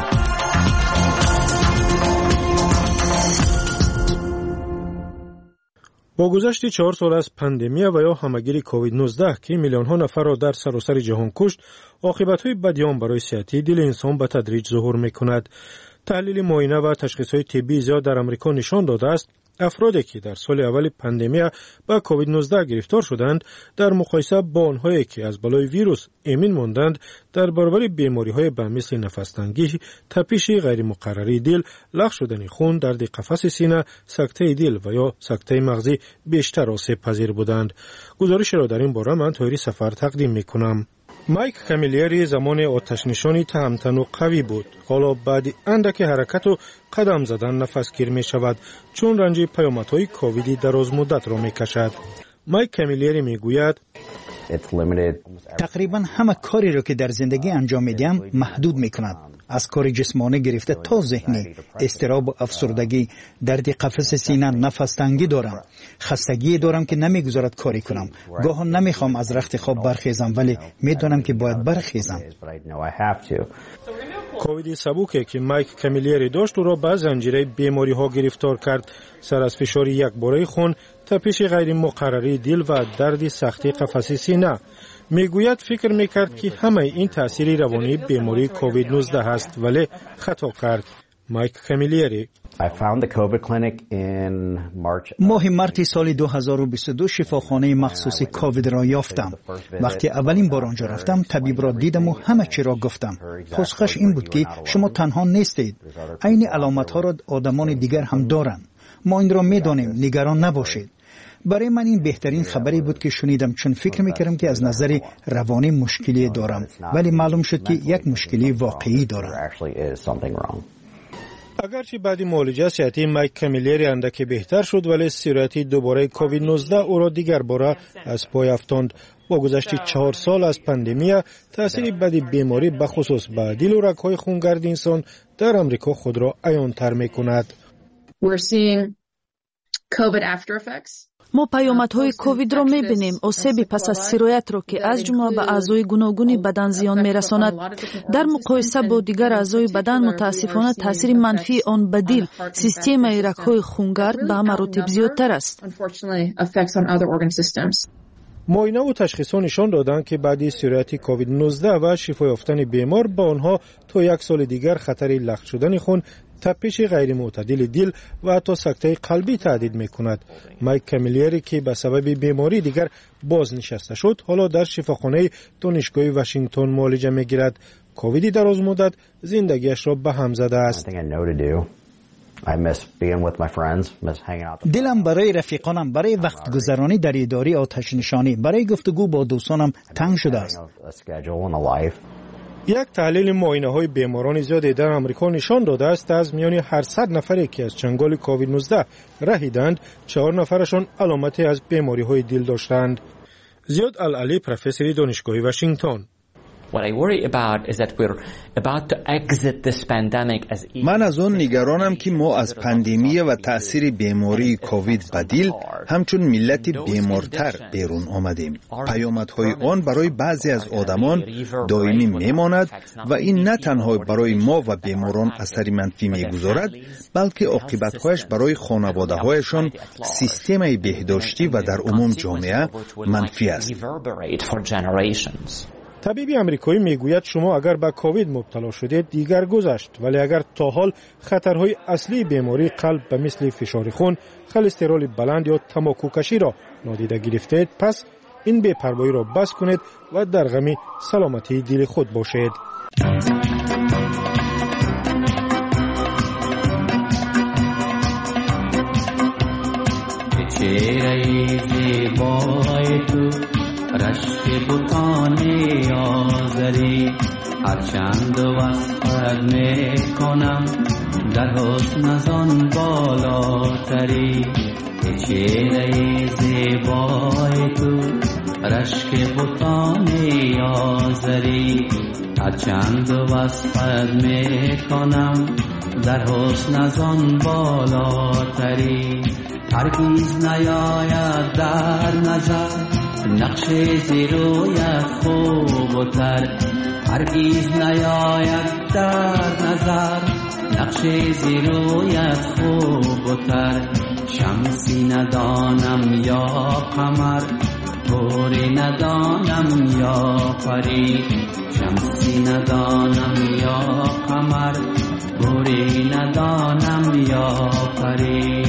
با گذشت 4 سال از پاندمی و یا همگیری کووید 19 که میلیون ها نفر را در سراسر جهان کشت، عاقبت‌های بدی آن برای صحت دل انسان به تدریج ظهور می‌کند. تحلیل معاینه و تشخیص‌های طبی زیاد در آمریکا نشان داده است افرادی که در سال اول پاندمی با کووید 19 گرفتار شدند در مقایسه با آنهایی که از بلای ویروس امین ماندند در برابر بیماری‌های به مثل نفس‌تنگی، تپش غیر مقرری دل، لخت شدن خون، درد قفس سینه، سکته دل و یا سکته مغزی بیشتر آسیب پذیر بودند. گزارش را در این باره من طاهری سفر تقدیم می‌کنم. مایک کامیلیری زمان آتش نشانی تهمتن و قوی بود. حالا بعد اندک حرکت و قدم زدن نفس گیر می شود چون رنج پیامدهای کوویدی دراز مدت را می کشد. مایک کامیلیری می گوید تقریبا همه کاری را که در زندگی انجام می دهم محدود می کند. از کار جسمانی گرفته تا ذهنی، اضطراب و افسردگی، درد قفس سینه، نفس تنگی دارم. خستگی دارم که نمیگذارد کاری کنم. گاهی نمیخوام از رخت خواب برخیزم ولی میدونم که باید برخیزم. کووید سبوکی که مایک کامیلیری داشت او را به زنجیره بیماری ها گرفتار کرد. سر از فشار یک باره خون، تپش غیر مقرری دل و درد سختی قفس سینه. میگوید فکر میکرد که همه این تأثیر روانی بیماری کووید 19 است ولی خطا کرد. مایک کامیلیری ماه مارت سال 2022 شفاخانه مخصوص کووید را یافتم. وقتی اولین بار آنجا رفتم طبیب را دیدم و همه چی را گفتم. پاسخش این بود که شما تنها نیستید. عین علامت ها را آدمان دیگر هم دارند. ما این را میدانیم، نگران نباشید. برای من این بهترین خبری بود که شنیدم چون فکر میکردم که از نظر روانی مشکلی دارم ولی معلوم شد که یک مشکلی واقعی دارم. اگرچه بعد معالجه صحتی مایک کامیلیری اندکی بهتر شد ولی سرایت دوباره کووید 19 او را دیگر باره از پای افتاند. با گذشت 4 سال از پاندمی تأثیر بد بیماری به خصوص به دل و رگ‌های خونگرد انسان در آمریکا خود را عیان‌تر می‌کند. ما پیامدهای کووید را می‌بینیم. آسیب پس از سرایت را که از جمله به اعضای گوناگون بدن زیان می‌رساند. در مقایسه با دیگر اعضای بدن متاسفانه تاثیر منفی آن به دل، سیستم رگ‌های خونگرد به مراتب زیادتر است. معاینه و تشخیص نشان دادند که بعد سرایت کووید 19 و شفا یافتن بیمار با آنها تا 1 سال دیگر خطر لخت شدن خون، تپش غیر معتدل دل و حتی سکته قلبی تهدید می‌کند. مایک کامیلیری که به سبب بیماری دیگر بازنشسته شد، حالا در شفاخانه دانشگاه واشنگتن معالجه می‌گیرد. کووید دراز مدت زندگیش را به هم زده است. دلم برای رفیقانم، برای وقت گذرانی در اداره آتش نشانی، برای گفتگو با دوستانم تنگ شده است. یک تحلیل معاینه‌های بیماران زیادی در آمریکا نشان داده است از میان هر 100 نفری که از چنگال کووید 19 رهیدند 4 نفرشان علامتی از بیماری‌های دل داشتند. زیاد العلی پروفسور دانشگاه واشنگتن: من از آن نگرانم که ما از پاندمی و تأثیر بیماری کووید به دل همچون ملت بیمارتر بیرون آمدیم. پیامدهای آن برای بعضی از آدمان دائمی میماند و این نه تنها برای ما و بیماران اثر منفی میگذارد بلکه عاقبت‌هایش برای خانواده‌هایشان، سیستم بهداشتی و در عموم جامعه منفی است. طبیبی آمریکایی میگوید شما اگر به کووید مبتلا شدید دیگر گذشت، ولی اگر تا حال خطرهای اصلی بیماری قلب به مثل فشار خون، کلسترول بلند یا تماکوکشی را نادیده گرفتید، پس این بی‌پروایی را بس کنید و در غم سلامتی دل خود باشید. چهره زیبای تو رشک بوتان آزری، هرچند وصفت میکنم در حسن از آن بالاتری. چهره زیبای تو رشک بوتان آزری، هرچند وصفت میکنم در حسن از آن بالاتری. هرگز نیاید در نظر نقش زیرویت خوب و تر، هرگز نیاید در نظر نقش زیرویت خوب و تر. شمسی ندانم یا قمر، گوری ندانم یا پری. شمسی ندانم یا قمر، گوری ندانم یا پری.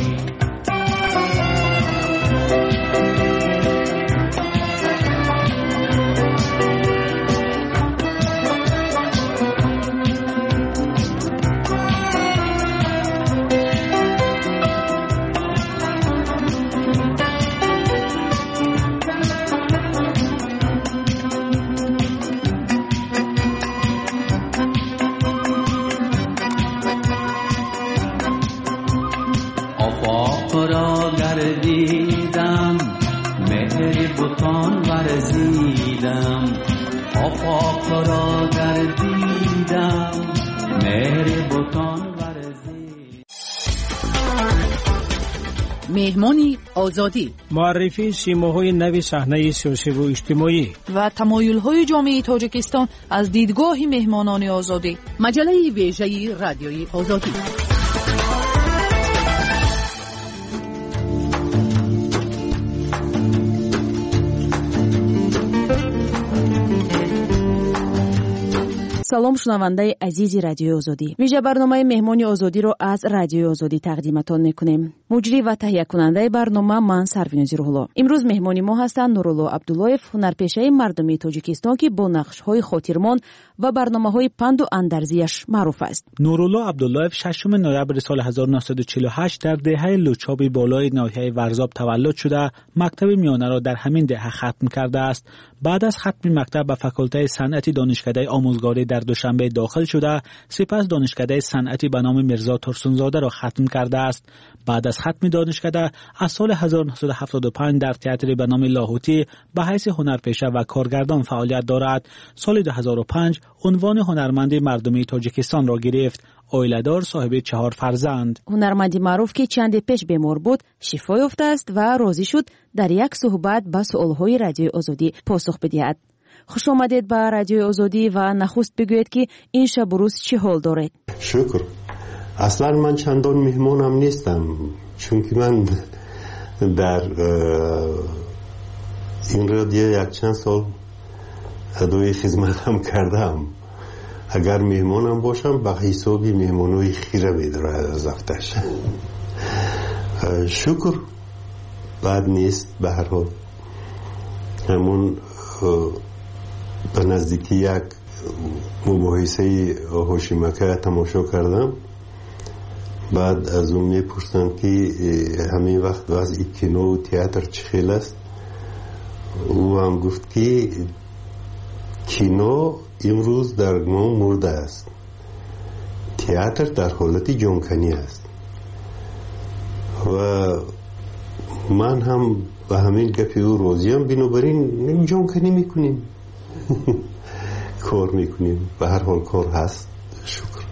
گردیدم مهر بوتان ورزیدم، آفاق را گردیدم مهر بوتان ورزیدم. مهمانی آزادی، معرفی سیماهای نو صحنه سیاسی و اجتماعی و تمایل‌های جامعه تاجیکستان از دیدگاه مهمانان آزادی. مجله ویژه رادیوی آزادی. салом шунавандаи азизи радиои озодӣ. вижа барномаи меҳмони озодиро аз радиои озодӣ тақдиматон мекунем. муҷрӣ ва таҳиякунандаи барнома ман Сарвинузи Рӯҳулло. имрӯз меҳмони мо ҳастанд Нурулло Абдуллоев, ҳунарпешаи мардумии Тоҷикистон ки бо нақшҳои хотирмон ва барномаҳои панду андарзияш маъруф аст. Нурулло Абдуллоев 6 ноябр соли 1948 дар деҳаи Лучоби болои ноҳияи Варзоб таваллуд шуда, мактаби миёнаро дар ҳамин деҳа хатм кардааст. баъд аз хатми мактаб ба факултаи санъати донишкадаи омӯзгорӣ дар Душанбе дохил шуда, сипас донишкадаи санъати ба номи Мирзо Турсунзодаро хатм кардааст. баъд аз хатми донишкада аз соли 1975 дар театри ба номи Лоҳутӣ ба ҳайси ҳунарпеша ва коргардон фаъолият дорад. соли 2005 унвони ҳунарманди мардумии Тоҷикистонро гирифт. оиладор, соҳиби 4 фарзанд. ҳунарманди маъруф ки чанде пеш бемор буд, шифо ёфтааст ва розӣ шуд дар як суҳбат ба суолҳои радиои озодӣ посух бидиҳад. хуш омадед ба радиои озодӣ ва нахуст бигӯед ки ин шабу рӯз чӣ ҳол доред? шукр. аслан ман чандон меҳмонам нестам, чунки ман дар ин радио якчанд сол адои хизматам кардам. агар меҳмонам бошам ба ҳисоби меҳмонои хира медорад аз афташ. шукр, бад нест. ба ҳар ҳол ҳамон ба наздики як мубоҳисаи ҳошимака тамошо кардам. баъд аз ӯ мепурсанд ки ҳамин вақт вазъи кинову театр чӣ хел аст. ӯ ҳам гуфт ки кино имрӯз дар мо мурдааст, театр дар ҳолати ҷонканӣ аст. ва ман ҳам ба ҳамин гапи ӯ розиам. бинобар ин ҷонканӣ мекунем, кор мекунем. ба ҳар ҳол кор ҳаст. шукр.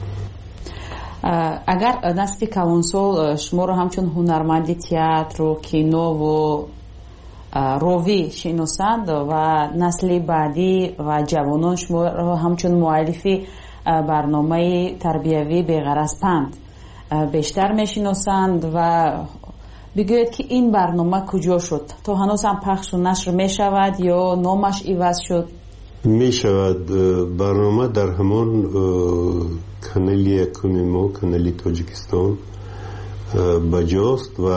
агар насли калонсол шуморо ҳамчун ҳунарманди театру кинову ровӣ шиносанд ва насли баъдӣ ва ҷавонон шуморо ҳамчун муаллифи барномаи тарбиявӣ беғараз панд бештар мешиносанд ва бигӯед ки ин барнома куҷо шуд? то ҳанӯз ҳам пахшу нашр мешавад ё номаш иваз шуд? می شود برنامه در همان کانال یکم ما، کانال تاجیکستان بجاست و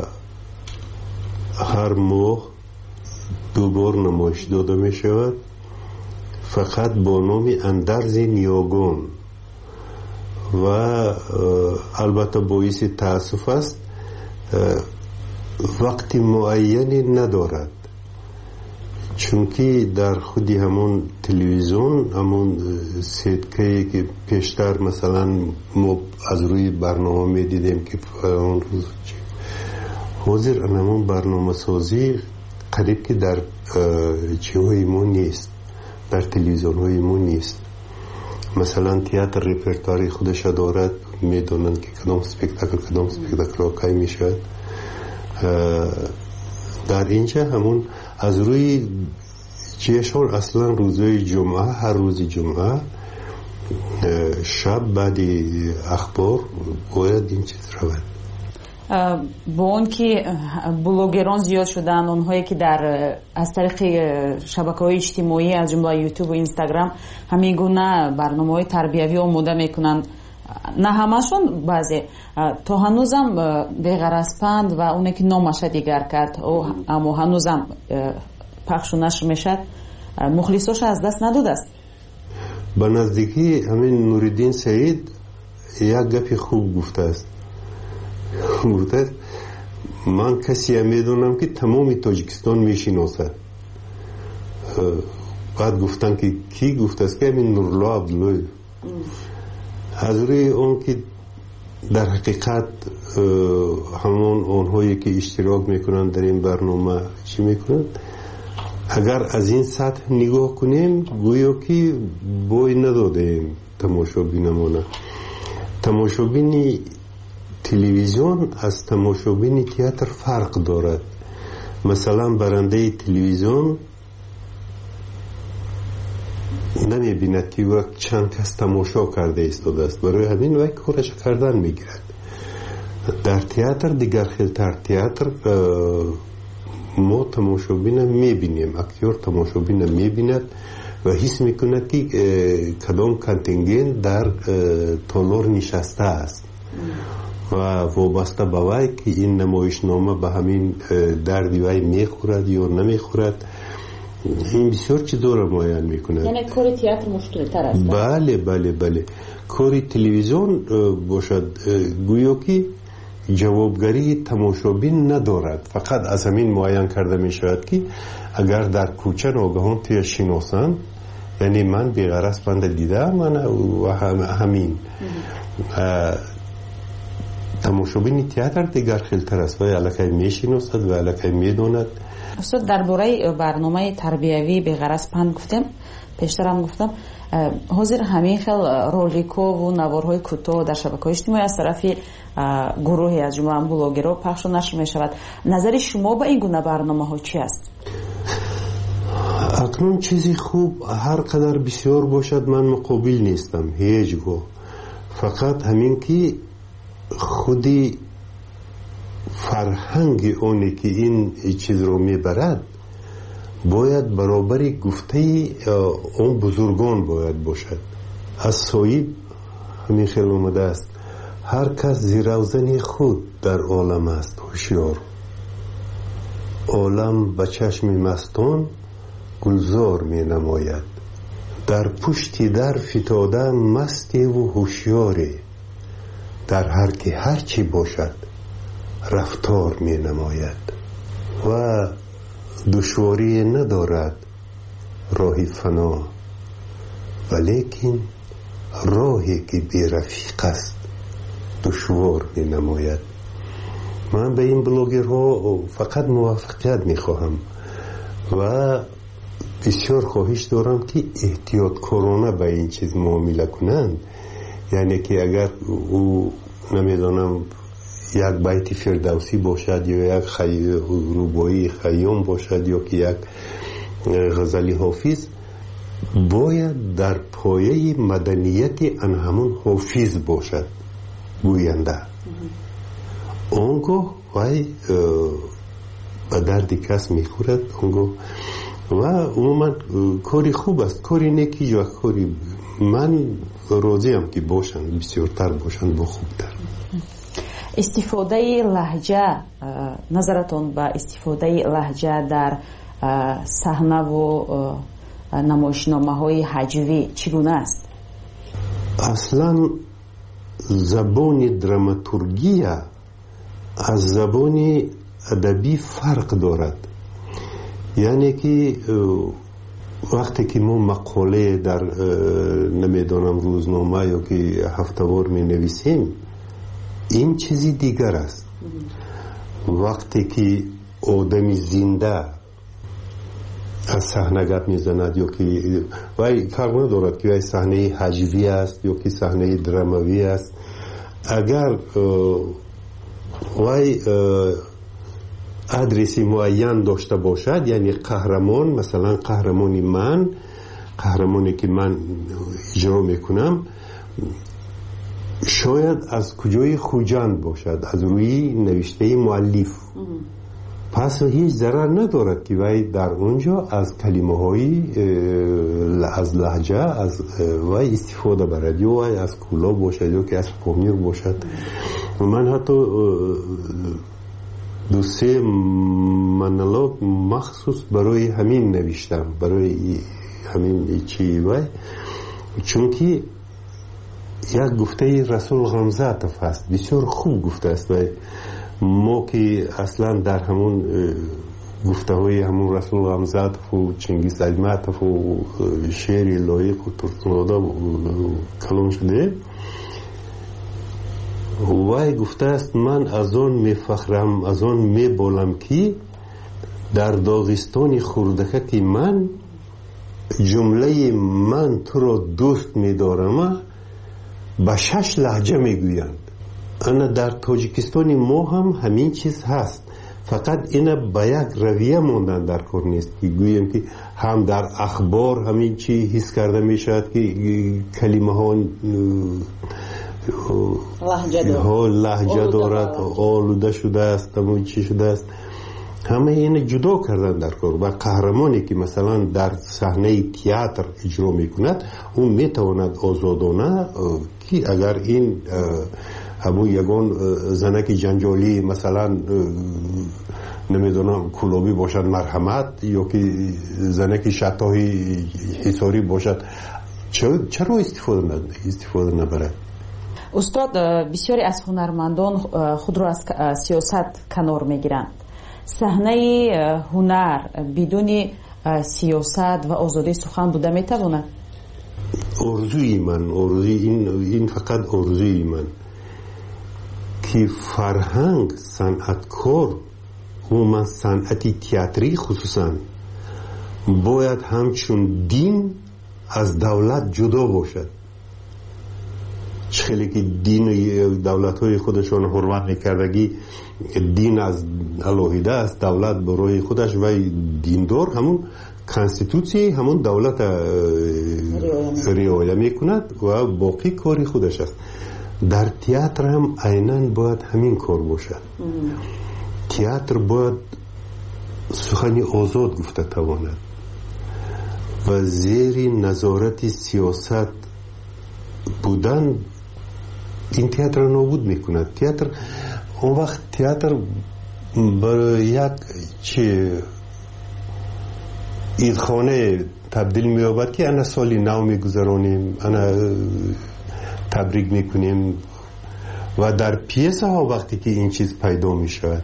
هر ماه 2 بار نمایش داده می شود، فقط با نام اندرز نیاگان. و البته باعث تاسف است وقت معینی ندارد، چون که در خودی همون تلویزیون، همون سیدکه‌ای که پیشتر مثلا ما از روی برنامه می دیدیم که اون روز حاضر همون برنامه سازی قریب که در چیهای ما نیست، در تلویزیون های ما نیست. مثلا تئاتر رپرتواری خودش دارد، میدونن که کدام سپکتاکل آقای میشود. در اینجا همون از روی چیشون اصلا روزهای جمعه، هر روز جمعه شب بعد اخبار باید این چیز رود. با اون که بلوگران زیاد شدن، اونهایی که از طریق شبکه‌های اجتماعی از جمله یوتیوب و اینستاگرام همین گونه برنامه‌های تربیوی آماده میکنن، نه همشون، بعضی تا هنوزم بغیر از پند و اونه که نامش دیگر کرد اما هنوزم پخش و نشر میشد، مخلصاش از دست نداده است. به نزدیکی همین نوردین سعید یک گپی خوب گفته است. گفته من کسی میدونم که تمام تاجیکستان میشناسد. بعد گفتن که کی؟ گفته است که همین نورالله عبدالله. از روی اون که در حقیقت همون اونهایی که اشتراک میکنن در این برنامه چی میکنن، اگر از این سطح نگاه کنیم گویا که بوی ندادیم تماشابینمونه. تماشابینی تلویزیون از تماشابین تئاتر فرق دارد. مثلا برنده تلویزیون نمی بیند که وقت چند کس تماشا کرده ایستاده است، برای همین وقت کارش کردن میگیرد. در تئاتر دیگر خیلتر، تئاتر ما تماشابین میبینیم، اکتور تماشابین میبیند و حس میکند که کدام کانتینگنت در تالار نشسته است و وابسته به وی که این نمایشنامه به همین دردی وی میخورد یا نمیخورد. این بسیار چیزا را معین میکند. یعنی کار تئاتر مشکل تر است. بله. کار تلویزیون باشد گویا که جوابگری تماشابین ندارد، فقط از همین معین کرده می شود که اگر در کوچه ناگهان توی شناسان، یعنی من بی‌غرض بنده دیدم و همین تماشابین تئاتر دیگر خیلتر است و الکی می شناسد و الکی می داند. استاد درباره برنامه تربیوی بی‌غرض پند گفتم، پیشتر هم گفتم حاضر همین خیل رولیکو و نوارهای کوتاه در شبکه‌های اجتماعی از طرف گروهی از جمله بلوگرها پخش و نشر می شود. نظر شما به این گونه برنامه ها چی است؟ اکنون چیزی خوب هر قدر بسیار باشد من مقابل نیستم هیچگاه، فقط همین که خودی فرهنگ اونی که این چیز رو میبرد باید برابری گفته اون بزرگان باید باشد. از صاحب همین خیلی اومده است هر کس زیروزن خود در عالم است هوشیار، عالم به چشم مستان گلزار می نماید، در پشتی در فتاده مستی و هوشیاری، در هر که هر چی باشد رفتار می نماید و دشواری ندارد راه فنا، ولیکن راهی که بی رفیق است دشوار می نماید. من به این بلوگرها فقط موفقیت می خواهم و بسیار خواهش دارم که احتیاط کارانه به این چیز معامله کنند. یعنی که اگر او نمیدانم یک بیت فردوسی باشد یا یک رباعی خیام باشد یا که یک غزلی حافظ، باید در پایه مدنیت ان همون حافظ باشد گوینده. اونگاه وی به درد کس میخورد، اونگاه و عموما کاری خوب است، کاری نیکی و کاری من راضیم که باشن، بسیارتر باشن با خوبتر. استفاده لهجه، نظرتون به استفاده لهجه در صحنه و نمایشنامه‌های هجوی چگونه است؟ اصلا زبان دراماتورگی از زبان ادبی فرق دارد. یعنی که وقتی که ما مقاله در نمیدانم روزنامه یا که هفته‌وار می نویسیم، این چیزی دیگر است. وقتی که آدمی زنده از صحنه گپ میزند یا که وای فرق ندارد که وای صحنه هجوی است یا که صحنه دراموی است، اگر وای ادرسی معین داشته باشد، یعنی قهرمان، مثلا قهرمانی که من اجرا میکنم شاید از کجای خوجند باشد، از روی نوشته مؤلف، پس هیچ ضرر ندارد که وای در اونجا از کلمه های از لهجه از وای استفاده برد، یا وای از کولا باشد یا که از پامیر باشد. من حتی 2-3 مونولوگ مخصوص برای همین نوشتم، برای همین چی وای، چون که یک گفته رسول غمزاتف هست، بسیار خوب گفته است. و ما که اصلا در همون گفته های همون رسول غمزاتف و چنگیز ایماتف و شعر لایق و ترسناده کلام شده، وای گفته است من از آن میفخرم، از آن میبالم که در داغستان خردکه که من جمله من تو را دوست میدارم به 6 لهجه میگویند. انا در تاجیکستان ما هم همین چیز هست، فقط اینا به یک رویه ماندن در کار نیست که گویم که هم در اخبار همین چی حس کرده میشد که کلمه ها لهجه دارد، آلوده شده است، همون چی شده است، همه این جدا کردن در کار. و قهرمانی که مثلا در صحنه تئاتر اجرا میکند اون میتواند آزادانه که اگر این همون یگان زنک جنجالی مثلا نمیدونم کلابی باشد مرحمت، یا که زنک شطاهی حساری باشد، چرا استفاده نبرد؟ استاد، بسیاری از هنرمندان خود را از سیاست کنار میگیرند. صحنه هنر بدون سیاست و آزادی سخن بوده میتواند؟ آرزوی من، این فقط آرزوی من که فرهنگ، صنعتکار و من صنعتی تئاتری خصوصا باید همچون دین از دولت جدا باشد. خیلی که دین دولت های خودشون حرمت میکردگی، دین از الهیده است، دولت برای خودش و دیندار همون کانستیتوسی همون دولت رعایت میکند و باقی کاری خودش است. در تئاتر هم عیناً باید همین کار باشد. تئاتر باید سخنی آزاد گفته تواند و زیر نظارت سیاست بودن این تئاتر را نابود میکند. تئاتر اون وقت تئاتر برای یک عیدخانه تبدیل می‌یابد که انا سالی نو میگذرانیم، انا تبریک میکنیم. و در پیسه ها وقتی که این چیز پیدا میشود،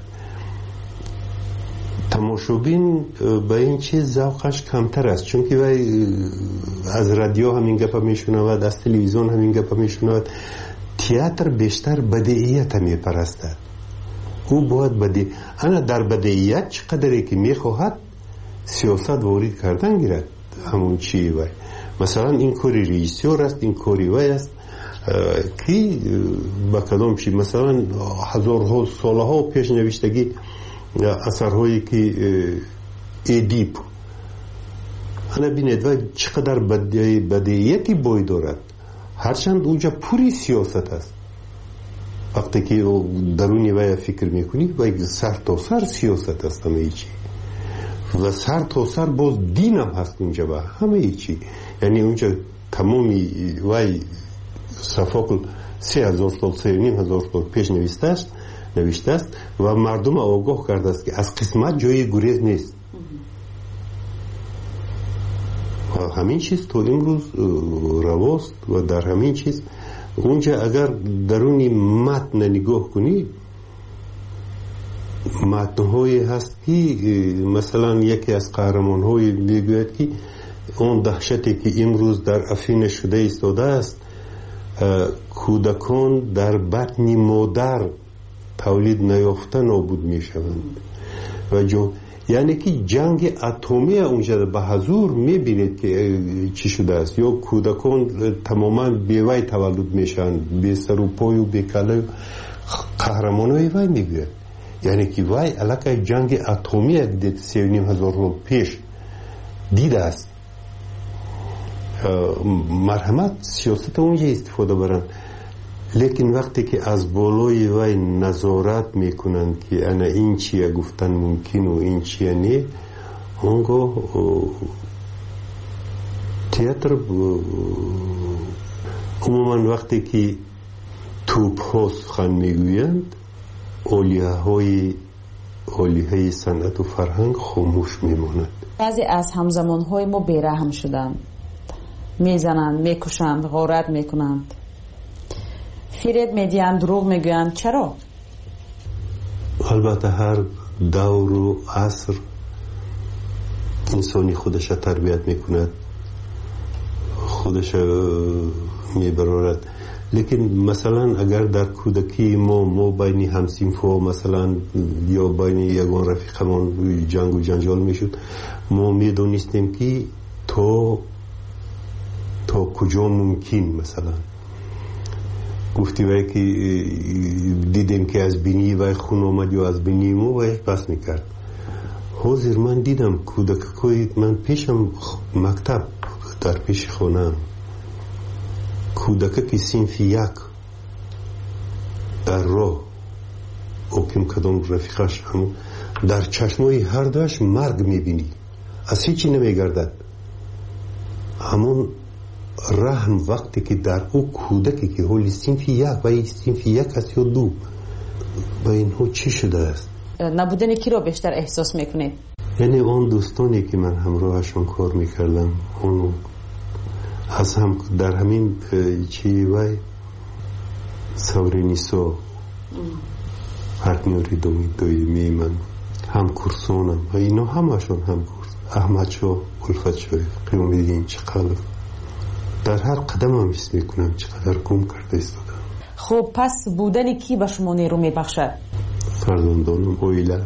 تماشابین به این چیز ذوقش کمتر است، چون که از رادیو همین گپ میشنود، از تلویزیون همین گپ میشنود. تئاتر بیشتر بدیهیت میپرستد. او باید انا در بدیهیت چقدری که میخواهد سیاست وارد کردن گیرد. همون چی وای مثلا این کاری رئیسیور است، این کاری وای است که با کدام چی مثلا هزارها سالها پیش نوشتگی اثرهایی که ادیب انا بینید و چقدر بدیهیتی بای دارد، هرچند اونجا پوری سیاست است. وقتی که درونی وای فکر میکنی وای سر تا سر سیاست است همه چی. و سر تا سر باز دین هم هست اونجا و همه چی. یعنی اونجا تمامی وای صفاقل 3000 سال 3500 سال پیش نوشته است و مردم آگاه کرده است که از قسمت جای گریز نیست. و همین چیز تو امروز رواست و در همین چیز اونجا اگر درونی متن نگاه کنی متن‌هایی هست که مثلا یکی از قهرمان‌های میگوید که اون دهشتی که امروز در افین شده ایستاده است کودکان در بطن مادر تولید نیافته نابود میشوند و یعنی که جنگ اتمی اونجا به حضور میبینید که چی شده است. یا کودکان تماما بیوی تولد میشن بی سر و پای و بی کله. قهرمانای وی میگوید یعنی که وی علاقه جنگ اتمی دید 3500 سال پیش دیده است. مرحمت سیاست اونجا استفاده برن، لیکن وقتی که از بالای وی نظارت میکنند که انا این چیه گفتن ممکن و این چیه نه، اونگاه تئاتر عموما وقتی که توپ ها سخن میگویند اولیه صنعت و فرهنگ خاموش میماند. بعضی از همزمان های ما بیرحم شدند، میزنند، میکشند، غارت میکنند، فریب میدیند، دروغ میگویند. چرا؟ البته هر دور و عصر انسانی خودش تربیت میکند، خودش میبرارد. لیکن مثلا اگر در کودکی ما بین همسینفا مثلا یا بین یگان رفیقمان جنگ و جنجال میشد، ما میدونستیم که تا کجا ممکن مثلا گفتی وای که دیدیم که از بینی وای خون آمد یا از بینی ما وای پس میکرد. حاضر من دیدم کودکای من پیشم مکتب در پیش خونم کودک که صنف یک در راه اوکیم کدام رفیقش هم در چشمای هر دوش مرگ میبینی، از هیچی نمیگردد. همون رحم وقتی که در او کودکی که حالی صنف یک و صنف یک هست یا دو و اینها چی شده است؟ نبودن کی را بیشتر احساس میکنید؟ یعنی اون دوستانی که من همراهشون کار میکردم اونو از هم در همین چی وای سورینیسو پارتنری دویمی من هم کورسونم و اینا همشون هم کورس احمد شو الفت شو قیومیدین چقدر در هر قدم هم حس میکنم چقدر گم کرده ایستادم. خب پس بودن کی به شما نیرو میبخشد؟ فرزندانم اویله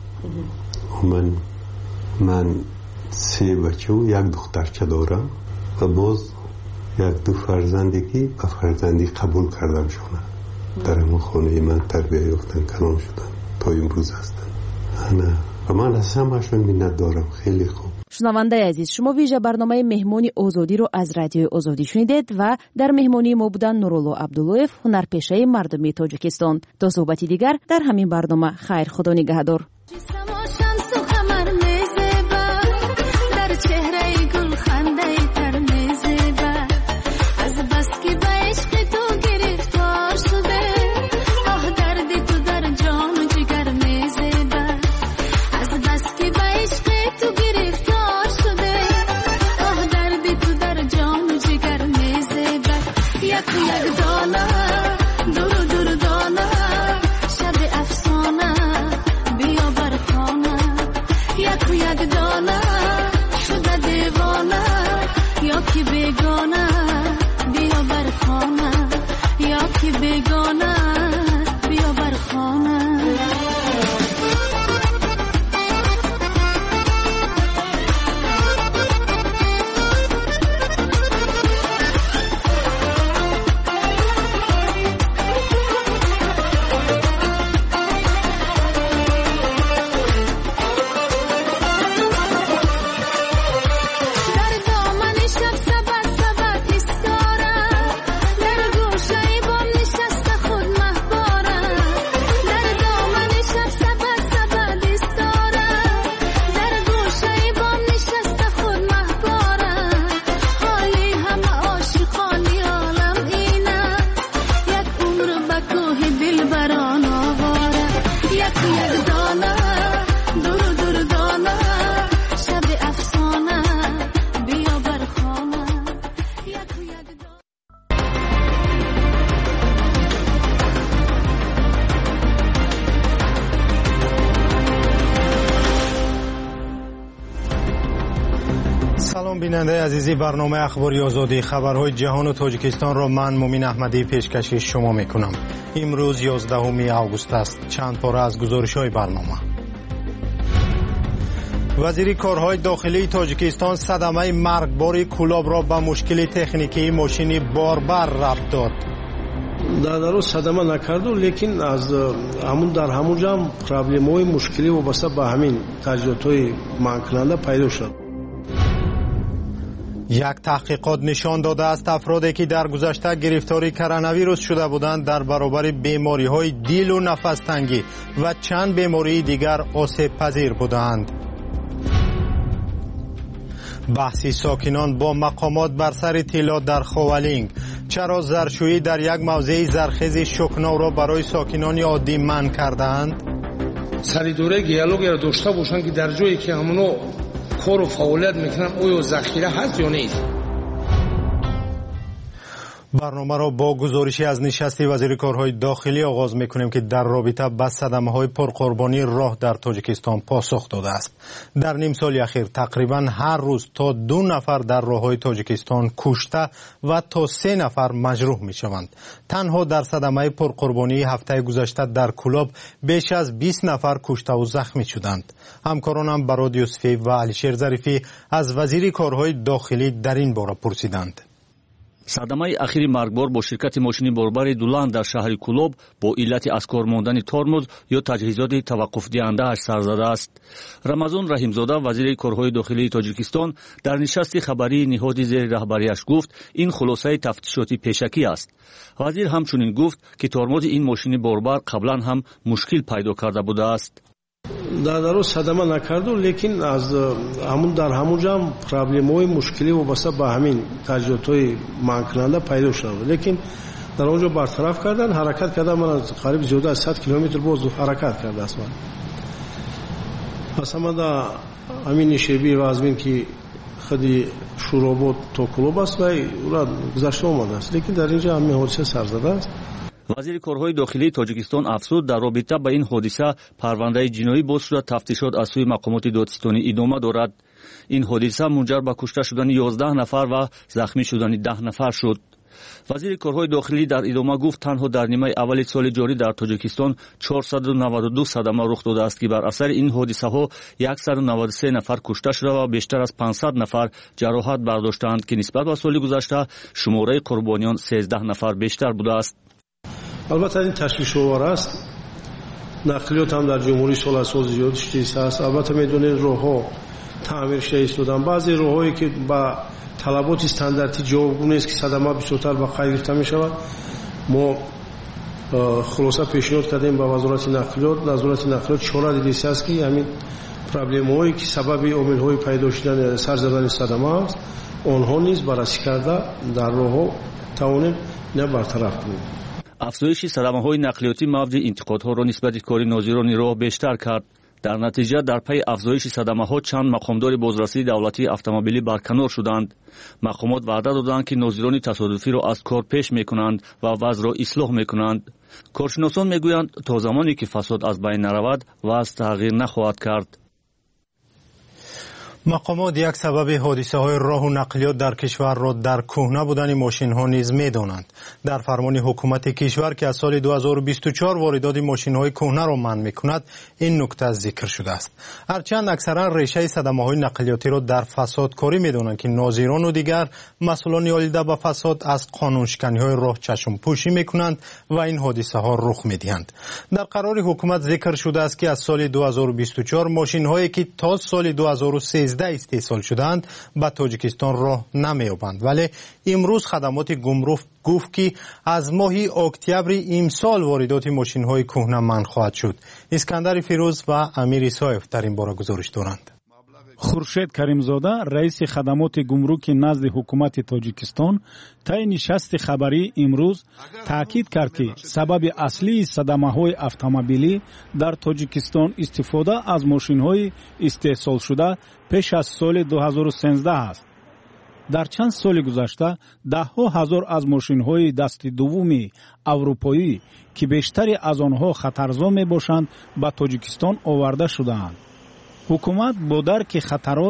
من 3 بچه و 1 دخترچه دارم و باز 1-2 فرزندی که به فرزندی قبول کردم شونه در همون خانه من تربیه یافتن کلام شدن تا امروز هستن. و من از همشون منت دارم. خیلی خوب. شنونده عزیز، شما ویژه برنامه مهمانی آزادی رو از رادیو آزادی شنیدید و در مهمانی ما بودن نورالله عبداللهیف، هنرپیشه مردمی تاجیکستان. تا صحبتی دیگر در همین برنامه. خیر، خدا نگهدار. بیننده عزیزی برنامه اخباری آزادی خبرهای جهان و تاجیکستان را من مومین احمدی پیشکش شما میکنم. امروز 11 آگوست است. چند پاره از گزارش‌های برنامه. وزیر کارهای داخلی تاجیکستان صدمه مرگبار کولاب را به مشکل تکنیکی ماشین باربر ربط داد. در صدمه نکرد لیکن از همون در همون جام پرابلم‌های مشکلی وابسته به همین تجهیزات‌های منع پیدا شد. یک تحقیقات نشان داده است افرادی که در گذشته گرفتاری کرونا ویروس شده بودند در برابر بیماری‌های دل و نفس تنگی و چند بیماری دیگر آسیب پذیر بودند. بحثی ساکنان با مقامات بر سر طلا در خوالینگ. چرا زرشویی در یک موضع زرخیز شوکناو را برای ساکنان عادی منع کردند؟ سری دوره دیالوگ را داشته باشند که در جایی که همونو کار و فعالیت میکنن آیا ذخیره هست یا نیست. برنامه را با گزارشی از نشست وزیر کارهای داخلی آغاز میکنیم که در رابطه با صدمه‌های پرقربانی راه در تاجیکستان پاسخ داده است. در نیم سال اخیر تقریبا هر روز تا 2 نفر در راههای تاجیکستان کشته و تا 3 نفر مجروح میشوند. تنها در صدمه پرقربانی هفته گذشته در کولاب بیش از 20 نفر کشته و زخمی شدند. همکارانم براد یوسفی و علیشیر ظریفی از وزیر کارهای داخلی در این باره پرسیدند. صدمه اخیر مرگبار با شرکت ماشین باربر دولان در شهر کولاب با علت از کار ماندن ترمز یا تجهیزات توقف دهنده اش سر زده است. رمضان رحیمزاده وزیر کارهای داخلی تاجیکستان در نشست خبری نهاد زیر رهبریش گفت این خلاصه تفتیشاتی پیشکی است. وزیر همچنین گفت که ترمز این ماشین باربر قبلا هم مشکل پیدا کرده بوده است. در صدمه نکرد لیکن از همون در همون جام پرابلم‌های مشکلی وابسته به همین تجهیزات‌های منع پیدا شد لیکن در اونجا برطرف کردن حرکت کردن. من از قریب زیاده از 100 کیلومتر باز حرکت کرده است. مثلا در همین شبیه و از این که خودی شروع بود تا کلوب است و اون گذشته اومده است لیکن در اینجا همین حادثه سر زده است. وزیر کارهای داخلی تاجیکستان افزود در رابطه با این حادثه پرونده جنایی باز شده تفتیشات از سوی مقامات دادستانی ادامه دارد. این حادثه منجر به کشته شدن 11 نفر و زخمی شدن 10 نفر شد. وزیر کارهای داخلی در ادامه گفت تنها در نیمه اول سال جاری در تاجیکستان 492 صدمه رخ داده است که بر اثر این حادثه ها 193 نفر کشته شده و بیشتر از 500 نفر جراحت برداشتند که نسبت به سال گذشته شماره قربانیان 13 نفر بیشتر بوده است. البته این تشویش‌آور است. نقلیات هم در جمهوری سال‌ساز زیاد شده است. البته میدونید راه‌ها تعمیر شده ایستادن. بعضی راه‌هایی که با طلبات استانداردی جوابگو نیست که صدمه بسیارتر با قید گرفته می‌شود. ما خلاصه پیشنهاد کردیم به وزارت نقلیات چاره دیده است که همین پرابلم‌هایی که سبب عامل‌های پیدا شدن سر زدن صدمه است آنها نیز بررسی کرده در راه‌ها توانیم برطرف کنیم. افزایش صدمه‌های نقلیاتی مورد انتقادها را نسبت کار ناظران راه بیشتر کرد. در نتیجه در پی افزایش صدمه‌ها چند مقامدار بازرسی دولتی اتومبیلی برکنار شدند. مقامات وعده دادند که ناظران تصادفی را از کار پیش می‌کنند و وضع را اصلاح می‌کنند. کارشناسان می‌گویند تا زمانی که فساد از بین نرود وضع تغییر نخواهد کرد. مقامات یک سبب حادثه‌های راه و نقلیات در کشور را در کهنه بودن ماشین‌ها نیز می‌دانند. در فرمان حکومت کشور که از سال 2024 واردات ماشین‌های کهنه را منع می‌کند این نکته ذکر شده است. هرچند اکثرا ریشه صدمه‌های نقلیاتی را در فسادکاری می‌دانند که ناظران و دیگر مسئولان آلیده به فساد از قانون‌شکنی‌های راه چشم پوشی می‌کنند و این حادثه‌ها رخ می‌دهند. در قرار حکومت ذکر شده است که از سال 2024 ماشین‌هایی که تا سال 2013 استحصال شدند به تاجیکستان راه نمی‌یابند، ولی امروز خدمات گمرک گفت که از ماه اکتبر امسال واردات ماشین‌های کهنه منع خواهد شد. اسکندر فیروز و امیر اسایف در این باره گزارش دارند. خورشید کریمزاده رئیس خدمات گمرک نزد حکومت تاجیکستان طی نشست خبری امروز تاکید کرد که سبب اصلی صدمه‌های اتومبیلی در تاجیکستان استفاده از ماشین‌های استحصال شده پیش از سال 2013 است. در چند سال گذشته ده‌ها هزار از ماشین‌های دست دوم اروپایی که بیشتری از آنها خطرزا می‌باشند به تاجیکستان آورده شده‌اند. حکومت با درک خطرات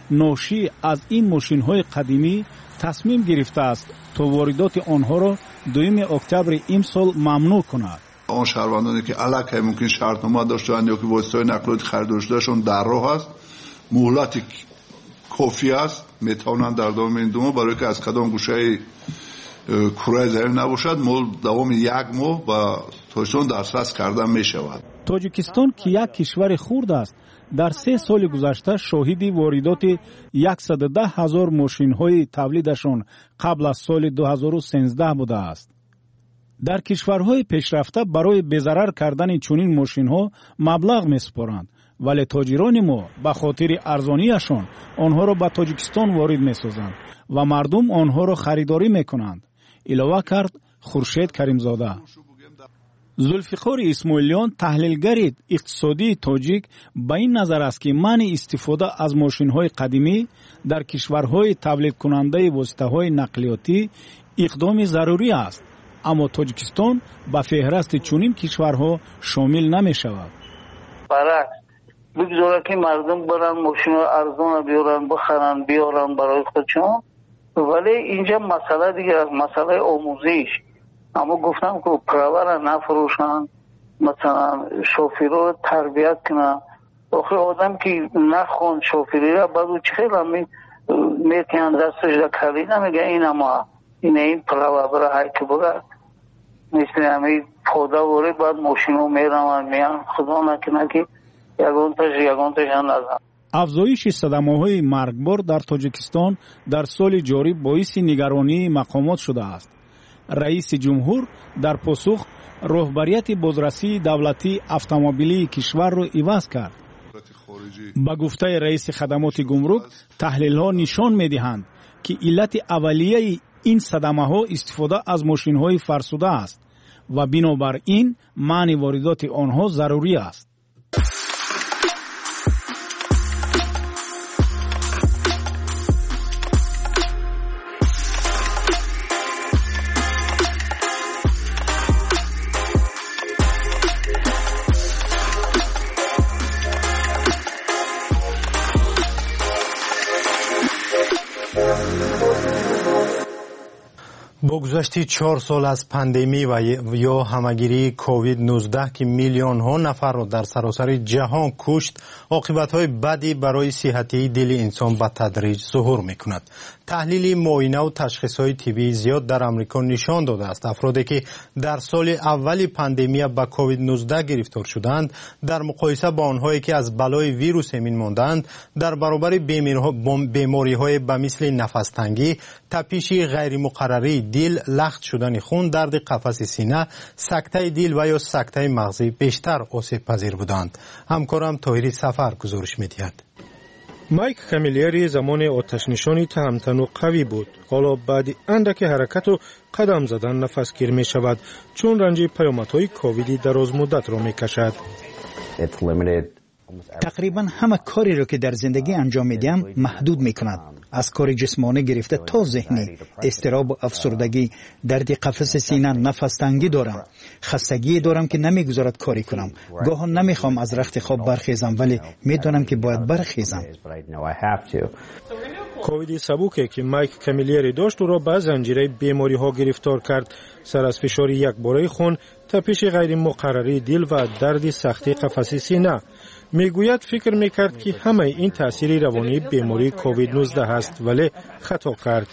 ناشی از این ماشین‌های قدیمی تصمیم گرفته است تا واردات آنها را 2 اکتبر امسال ممنوع کند. آن شهروندانی که علاقه ممکن شرطنامه داشتند یا که واسطه نقل خرید داشتند در راه است، مهلت کافی است، میتوانند در دوام این 2 ماه برای که از کدام گوشه کره زمین نباشد دوام 1 ماه و تاجیکستان دسترس کردن می شود. تاجیکستان که یک کشور خرد است در 3 سال گذشته شاهد واردات 110,000 ماشین‌های تولیدشان قبل از سال 2013 بوده است. در کشورهای پیشرفته برای بضرر کردن چنین ماشین‌ها مبلغ می‌سپارند، ولی تاجران ما به خاطر ارزانیشان آنها را به تاجیکستان وارد می‌سازند و مردم آنها را خریداری می‌کنند. علاوه کرد خورشید کریمزاده. زلفقار اسماعیلیان تحلیلگر اقتصادی تاجیک به این نظر است که منع استفاده از ماشین‌های قدیمی در کشورهای تولید کننده واسطه‌های نقلیاتی اقدام ضروری است، اما تاجیکستان به فهرست چنین کشورها شامل نمی‌شود. برعکس بگذاره که مردم برن ماشین ارزان بیارن بخرن بیارن برای خودشون، ولی اینجا مسئله دیگه مسئله آموزش. اما گفتم که پرور نفروشن، مثلا شوفیر رو تربیت کنن. آخه آدم که نخوان شوفیری را بعد چه خیلی میتین دستش را کلی نمیگه این اما این پرور برای هایی که بگه مثل همه پوده وره بعد ماشینو میرن میان خدا نکنه که یگانتش هم نزن. افزایش صدمه‌های مرگبار در تاجیکستان در سال جاری باعث نگرانی مقامات شده است. رئیس جمهور در پاسخ رهبریت بازرسی دولتی اتومبیلی کشور را عوض کرد. با گفته رئیس خدمات گمرک، تحلیل‌ها نشان می‌دهند که علت اولیه این صدمه‌ها استفاده از ماشین‌های فرسوده است و بنابراین منع واردات آنها ضروری است. با گذشت 4 سال از پاندمی و یا همگیری کووید 19 که میلیون ها نفر را در سراسر جهان کشت، عاقبت‌های بدی برای صحتی دل انسان به تدریج ظهور می‌کند. تحلیل معاینه و تشخیص‌های طبی زیاد در آمریکا نشان داده است افرادی که در سال اول پاندمی با کووید 19 گرفتار شدند در مقایسه با آنهایی که از بلای ویروس امین ماندند در برابر بیماری‌های به مثل نفس تنگی، تپش غیر مقرری دل، لخت شدن خون، درد قفس سینه، سکته دل و یا سکته مغزی بیشتر آسیب پذیر بودند. همکارم طاهری سفر گزارش می‌دهد. مایک کامیلیری زمان آتش نشانی تهمتن و قوی بود. حالا بعد اندک حرکت و قدم زدن نفسگیر می شود چون رنج پیامدهای کوویدی دراز مدت را می کشد. تقریبا همه کاری را که در زندگی انجام میدم محدود میکند. از کار جسمانی گرفته تا ذهنی، اضطراب و افسردگی، درد قفس سینه، نفس تنگی دارم. خستگی دارم که نمیگذارد کاری کنم. گاهی نمیخوام از رخت خواب برخیزم ولی میدونم که باید برخیزم. کووید سبوکی که مایک کامیلیری داشت او را به زنجیره بیماری ها گرفتار کرد. سر از فشار یک باره خون، تپش غیر مقرری دل و درد سختی قفس سینه. میگوید فکر میکرد که همه این تأثیر روانی بیماری کووید 19 است ولی خطا کرد.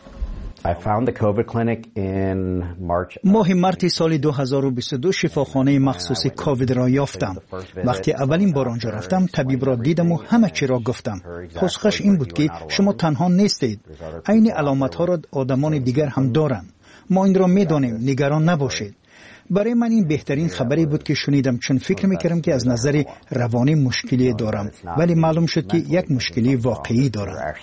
ماه مارت سال 2022 شفاخانه مخصوص کووید را یافتم. وقتی اولین بار آنجا رفتم طبیب را دیدم و همه چی را گفتم. پاسخش این بود که شما تنها نیستید. عین علامت ها را آدمان دیگر هم دارند. ما این را میدانیم، نگران نباشید. برای من این بهترین خبری بود که شنیدم چون فکر میکردم که از نظر روانی مشکلی دارم ولی معلوم شد که یک مشکلی واقعی دارم.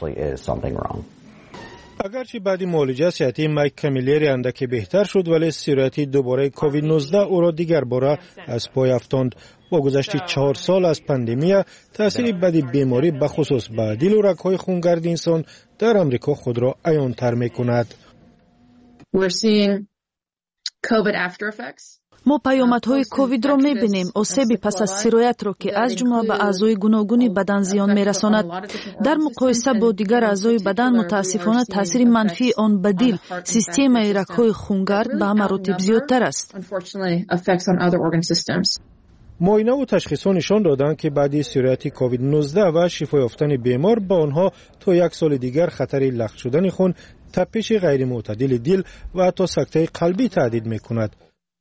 اگرچه بعد معالجه صحتی مایک کامیلیری اندکی بهتر شد ولی سرایت دوباره کووید 19 او را دیگر باره از پای افتاند. با گذشت 4 سال از پاندمی تاثیر بدی بیماری بخصوص به دل و رگ‌های خونگرد انسان در آمریکا خود را عیان‌تر میکند. мо паёмадҳои ковидро мебинем. осеби пас аз сироятро ки аз ҷумла ба аъзои гуногуни бадан зиён мерасонад. дар муқоиса бо дигар аъзои бадан мутаассифона таъсири манфии он ба дил, системаи рагҳои хунгард ба маротиб зиёдтар аст. معاینه و تشخیص‌ها نشان دادند که بعد سیرایت کووید 19 و شفا یافتن بیمار با آنها تا یک سال دیگر خطر لخت شدن خون، تپش غیر معتدل دل و حتی سکته قلبی تهدید می‌کند.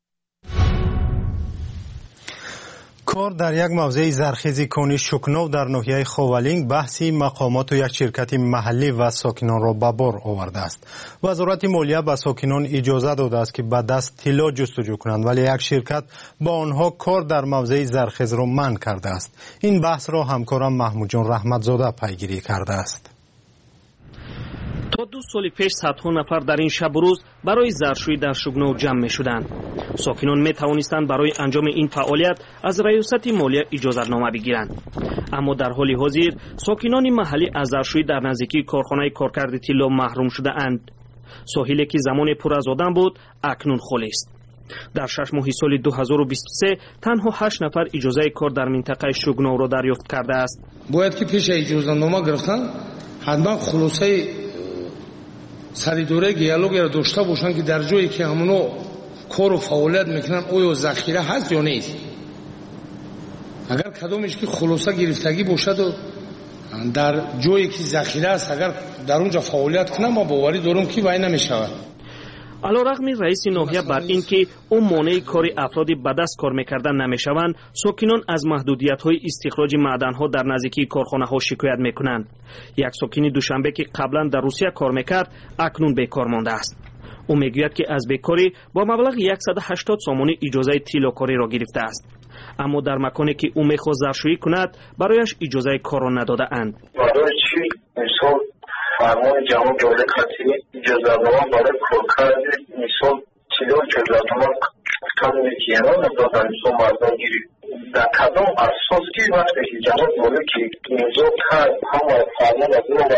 کار در یک موضع زرخیز کانی شکنو در ناحیه خوالینگ بحثی مقامات و یک شرکت محلی و ساکنان را به بار آورده است. وزارت مالیه به ساکنان اجازه داده است که به دست طلا جستجو کنند، ولی یک شرکت با آنها کار در موضع زرخیز را منع کرده است. این بحث را همکارم محمود جان رحمتزاده پیگیری کرده است. تا 2 سال پیش صدها نفر در این شب و روز برای زرشویی در شگنو جمع می شدند. ساکنان می توانستند برای انجام این فعالیت از ریاست مالیه اجازتنامه بگیرند. اما در حال حاضر ساکنان محلی از زرشویی در نزدیکی کارخانه کارکرد طلا محروم شده اند. ساحلی که زمان پر از آدم بود اکنون خالی است. در 6 ماه سال 2023 تنها 8 نفر اجازه کار در منطقه شگنو را دریافت کرده است. باید که پیش اجازتنامه گرفتن حتما خلاصه سریدوره گیالوگی را داشته باشند که در جایی که همونو کار و فعالیت میکنن آیا ذخیره هست یا نیست. اگر کدامش که خلاصه گرفتگی باشد و در جایی که ذخیره است اگر در اونجا فعالیت کنم ما باوری دارم که وای نمیشود. علیرغم رئیس ناحیه بر این که اون مانع کار افرادی به دست کار میکردن نمیشوند، ساکنان از محدودیت‌های استخراج معدن‌ها در نزدیکی کارخانه‌ها شکایت میکنند. یک ساکن دوشنبه که قبلا در روسیه کار میکرد اکنون بیکار مانده است. او میگوید که از بیکاری با مبلغ 180 سامانی اجازه طلاکاری را گرفته است. اما در مکانی که او میخواست زرشویی کند برایش اجازه کار را نداده اند. فرمان جهان جالب خطیری اجازتنامه برای کارکرد مثال طلا اجازتنامه کدومی که ایران دادن مثال مردم گیری در کدام اساس که وقتی که جهان جالب که امضا کرد همه فرمان از اون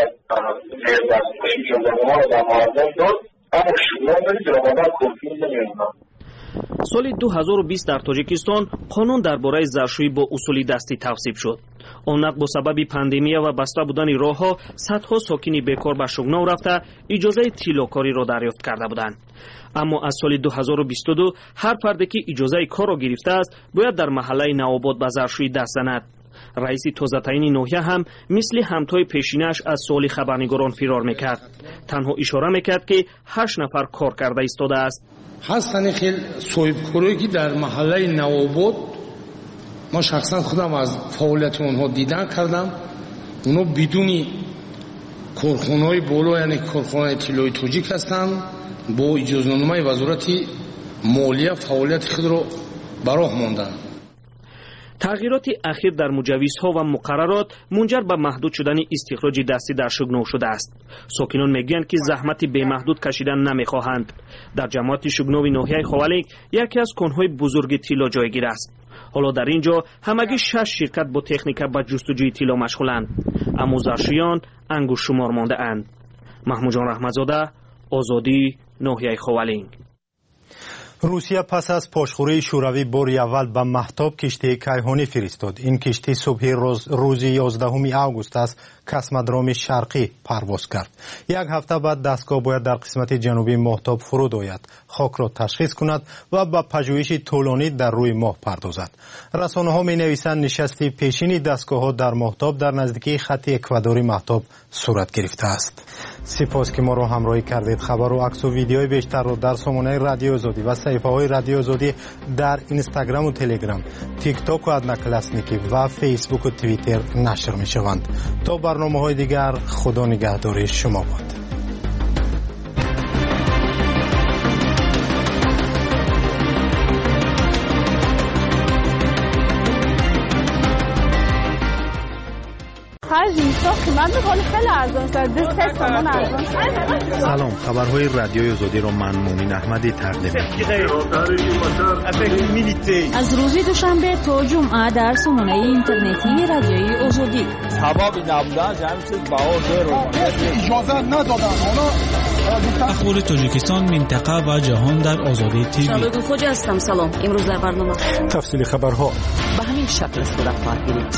اجازتنامه را در مردم داد اما شما برید رمضان کارفیل نمیدونم. سال 2020 در تاجیکستان قانون درباره زرشویی با اصول دستی تصویب شد. آن با سبب پاندمی و بسته بودن راهها صدها ساکنی بیکار به شگنو رفته اجازه طلاکاری را دریافت کرده بودند. اما از سال 2022 هر فردی که اجازه کار را گرفته است باید در محله نوآباد به زرشویی دست زند. رئیس تازه تعیین ناحیه هم مثل همتای پیشینش از سوال خبرنگاران فرار میکرد. تنها اشاره میکرد که 8 نفر کار کرده ایستاده است. هستن خیلی صاحبکاری که در محله نوآباد ما شخصا خودم از فعالیت اونها دیدن کردم. اونا بدون کارخانه‌های بالا یعنی کارخانه طلای تاجیک هستند با اجازه‌نامه وزارت مالیه فعالیت خود را براه ماندند. تغییرات اخیر در مجوزها و مقررات منجر به محدود شدن استخراج دستی در شگنو شده است. ساکنان میگویند که زحمت بی‌محدود کشیدن نمیخواهند. در جماعت شگنو ناحیه خوالینگ یکی از کنهای بزرگ طلا جایگیر است. حالا در اینجا همگی 6 شرکت با تکنیک به جستجوی طلا مشغولند، اما زرشویان انگشت شمار مانده اند. محمود جان رحمتزاده، آزادی، ناحیه خوالینگ. روسیه پس از پاشخوری شوروی بار اول به مهتاب کشتی کیهانی فرستاد. این کشتی صبح روز 11 آگوست از کاسمودروم شرقی پرواز کرد. یک هفته بعد دستگاه باید در قسمت جنوبی مهتاب فرود آید، خاک را تشخیص کند و به پژوهش طولانی در روی ماه پردازد. رسانه‌ها می‌نویسند نشست پیشین دستگاه‌ها در مهتاب در نزدیکی خط اکوادوری مهتاب صورت گرفته است. سپاس که ما را همراهی کردید. خبر و عکس و ویدیوهای بیشتر را در سامانه رادیو آزادی و صفحه‌های رادیو آزادی در اینستاگرام و تلگرام، تیک تاک و ادناکلاسنیکی و فیسبوک و توییتر نشر می‌شوند. تا برنامه‌های دیگر خدا نگهدار شما باد. سلام، خبرهای رادیوی آزادی را من مومن احمدی تقدیم می‌کنم. از روز دوشنبه تا جمعه در سامانه اینترنتی رادیوی آزادی. سبب نبودن همین چیز بهار رو اجازه ندادن. حالا اخبار تاجیکستان، منطقه و جهان در آزادی تیوی. شبگو خوج هستم. سلام. امروز در برنامه تفصیل خبرها به همین شکل است. در پارگیری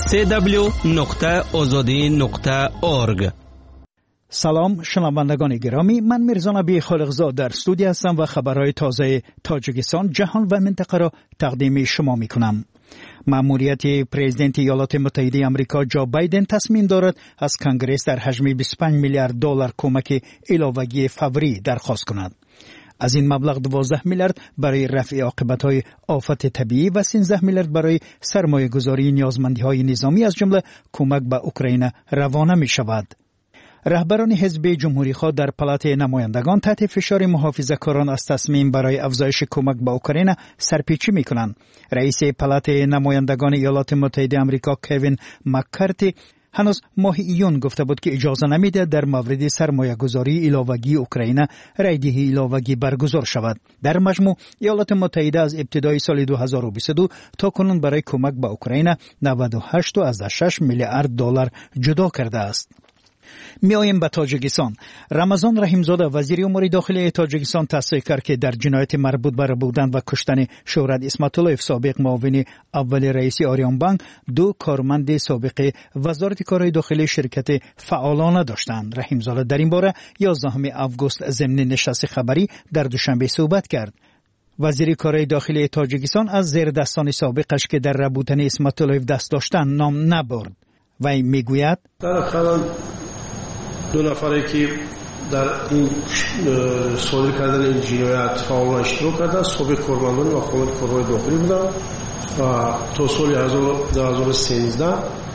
www.azadi.org. سلام شنوندگان گرامی، من میرزا نبی خالقزاد در استودیو هستم و خبرهای تازه تاجیکستان، جهان و منطقه را تقدیم شما میکنم. مأموریت پرزیدنت ایالات متحده آمریکا جو بایدن تصمیم دارد از کنگره در حجم 25 میلیارد دلار کمک علاوه‌ای فوری درخواست کند. از این مبلغ 12 میلیارد برای رفع عاقبت‌های آفت طبیعی و 13 میلیارد برای سرمایه‌گذاری نیازمندی‌های نظامی از جمله کمک به اوکراین روانه می‌شود. رهبران حزب جمهوری‌خواه در پالات نمایندگان تحت فشار محافظه‌کاران از تصمیم برای افزایش کمک به اوکراین سرپیچی می‌کنند. رئیس پالات نمایندگان ایالات متحده آمریکا کوین مک‌کارتی هنوز ماه ایون گفته بود که اجازه نمیده در مورد سرمایه‌گذاری علاوه‌ای اوکراین رایدهی علاوه‌ای برگزار شود. در مجموع ایالات متحده از ابتدای سال 2022 تا کنون برای کمک به اوکراین 98.6 میلیارد دلار جدا کرده است. میایم به تاجیکستان. رمضان رحیمزاده وزیر امور داخلی تاجیکستان تصریح کرد که در جنایت مربوط به بودن و کشتن شهرت اسمت‌الله سابق معاون اول رئیس آریان بانک 2 کارمند سابق وزارت کارهای داخلی شرکت فعالانه داشتند. رحیمزاده در این باره 11 آگوست ضمن نشست خبری در دوشنبه صحبت کرد. وزیر کارهای داخلی تاجیکستان از زیردستان سابقش که در بودن اسمت‌الله دست داشتن نام نبرد. وی میگوید دو نفری که در این صادر کردن این جنایت فعال اشتراک کردند سابق کارمندان مقامات کارهای داخلی بودند و تا سال 2013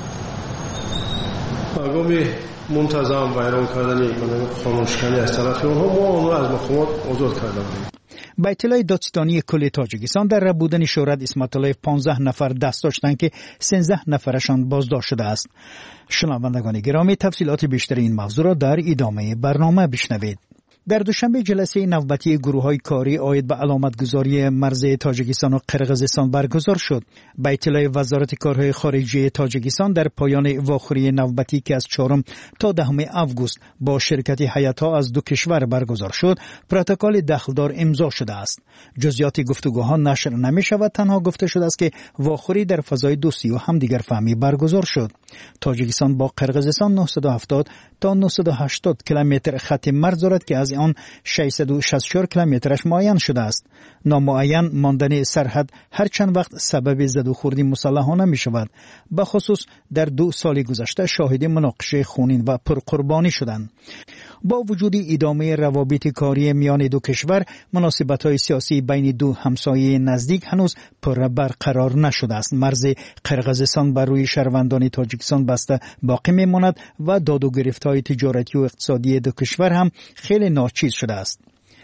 مقام منتظم ویران کردن خاموشکنی از طرف آنها ما آنها از مقامات آزاد کردیم. با اطلاع دادستانی کل تاجیکستان در بودن شهرت اسمت‌الله 15 نفر دست داشتند که 13 نفرشان بازداشت شده است. شنوندگان گرامی، تفصیلات بیشتر این موضوع را در ادامه برنامه بشنوید. در دوشنبه جلسه نوبتی گروه‌های کاری عاید به علامتگذاری مرز تاجیکستان و قرقیزستان برگزار شد. با اطلاع وزارت کارهای خارجه تاجیکستان در پایان واخوری نوبتی که از 4 تا 10 آگوست با شرکت هیئت‌ها از 2 کشور برگزار شد، پروتکل دخلدار امضا شده است. جزئیات گفتگوها نشر نمی‌شود، تنها گفته شده است که واخوری در فضای دوستی و همدیگر فهمی برگزار شد. تاجیکستان با قرقیزستان 970 تا 980 کیلومتر خط مرز دارد که از آن 664 کیلومترش معین شده است. نامعین ماندن سرحد هر چند وقت سبب زدوخوردی مسلحانه می شود. به خصوص در 2 سال گذشته شاهد مناقشه خونین و پرقربانی شدند. با وجود ادامه روابط کاری میان 2 کشور، مناسبت‌های سیاسی بین 2 همسایه نزدیک هنوز پر برقرار نشده است. مرز قرقیزستان بر روی شهروندان تاجیکستان بسته باقی میماند و داد و گرفت‌های تجارتی و اقتصادی 2 کشور هم خیلی ناچیز شده است.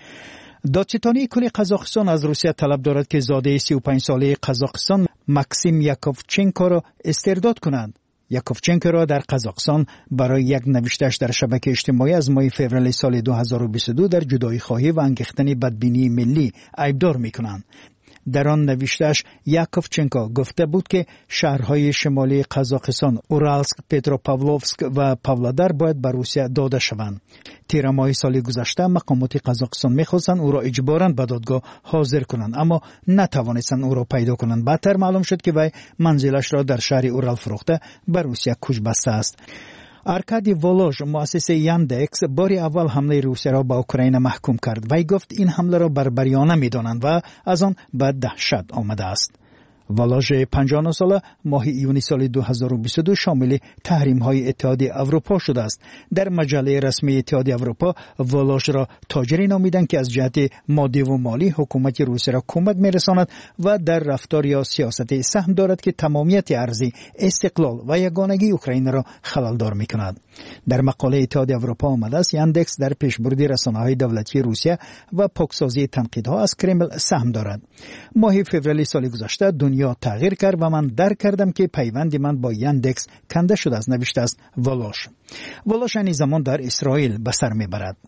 دادستانی کل قزاقستان از روسیه طلب دارد که زاده 35 ساله قزاقستان ماکسیم یاکوفچنکو را استرداد کنند. یاکوفچنکو را در قزاقستان برای یک نوشته‌اش در شبکه اجتماعی از ماه فوریه سال 2022 در جدایی خواهی و انگیختن بدبینی ملی عیبدار می‌کنند. در آن نوشته‌اش یاکوفچنکو گفته بود که شهرهای شمالی قزاقستان اورالسک، پتروپاولوفسک و پاولادار باید به روسیه داده شوند. تیر ماه سال گذشته مقامات قزاقستان می‌خواستند او را اجباراً به دادگاه حاضر کنند، اما نتوانستند او را پیدا کنند. بعدتر معلوم شد که وی منزلش را در شهر اورال فروخته به روسیه کوچ بسته است. ارکادی ولوژ مؤسس یاندکس باری اول حمله روسیه را به اوکراین محکوم کرد. وی گفت این حمله را بربریانه می‌دانند و از آن به دهشت آمده است. ولوژ 59 ساله ماه ایون سال 2022 شامل تحریم‌های اتحادیه اروپا شده است. در مجله رسمی اتحادیه اروپا ولوژ را تاجری نامیدند که از جهت مادی و مالی حکومت روسیه را کمک می‌رساند و در رفتار یا سیاست سهم دارد که تمامیت ارضی، استقلال و یگانگی اوکراین را خلل‌دار می‌کند. در مقاله اتحادیه اروپا آمده است یاندکس در پیشبرد رسانه‌های دولتی روسیه و پاکسازی تنقیدها از کرمل سهم دارد. ماه فوریه سال گذشته دنیا تغییر کرد و من درک کردم که پیوند من با یاندکس کنده شده است، نوشته است ولوژ. ولوژ این زمان در اسرائیل به سر میبرد.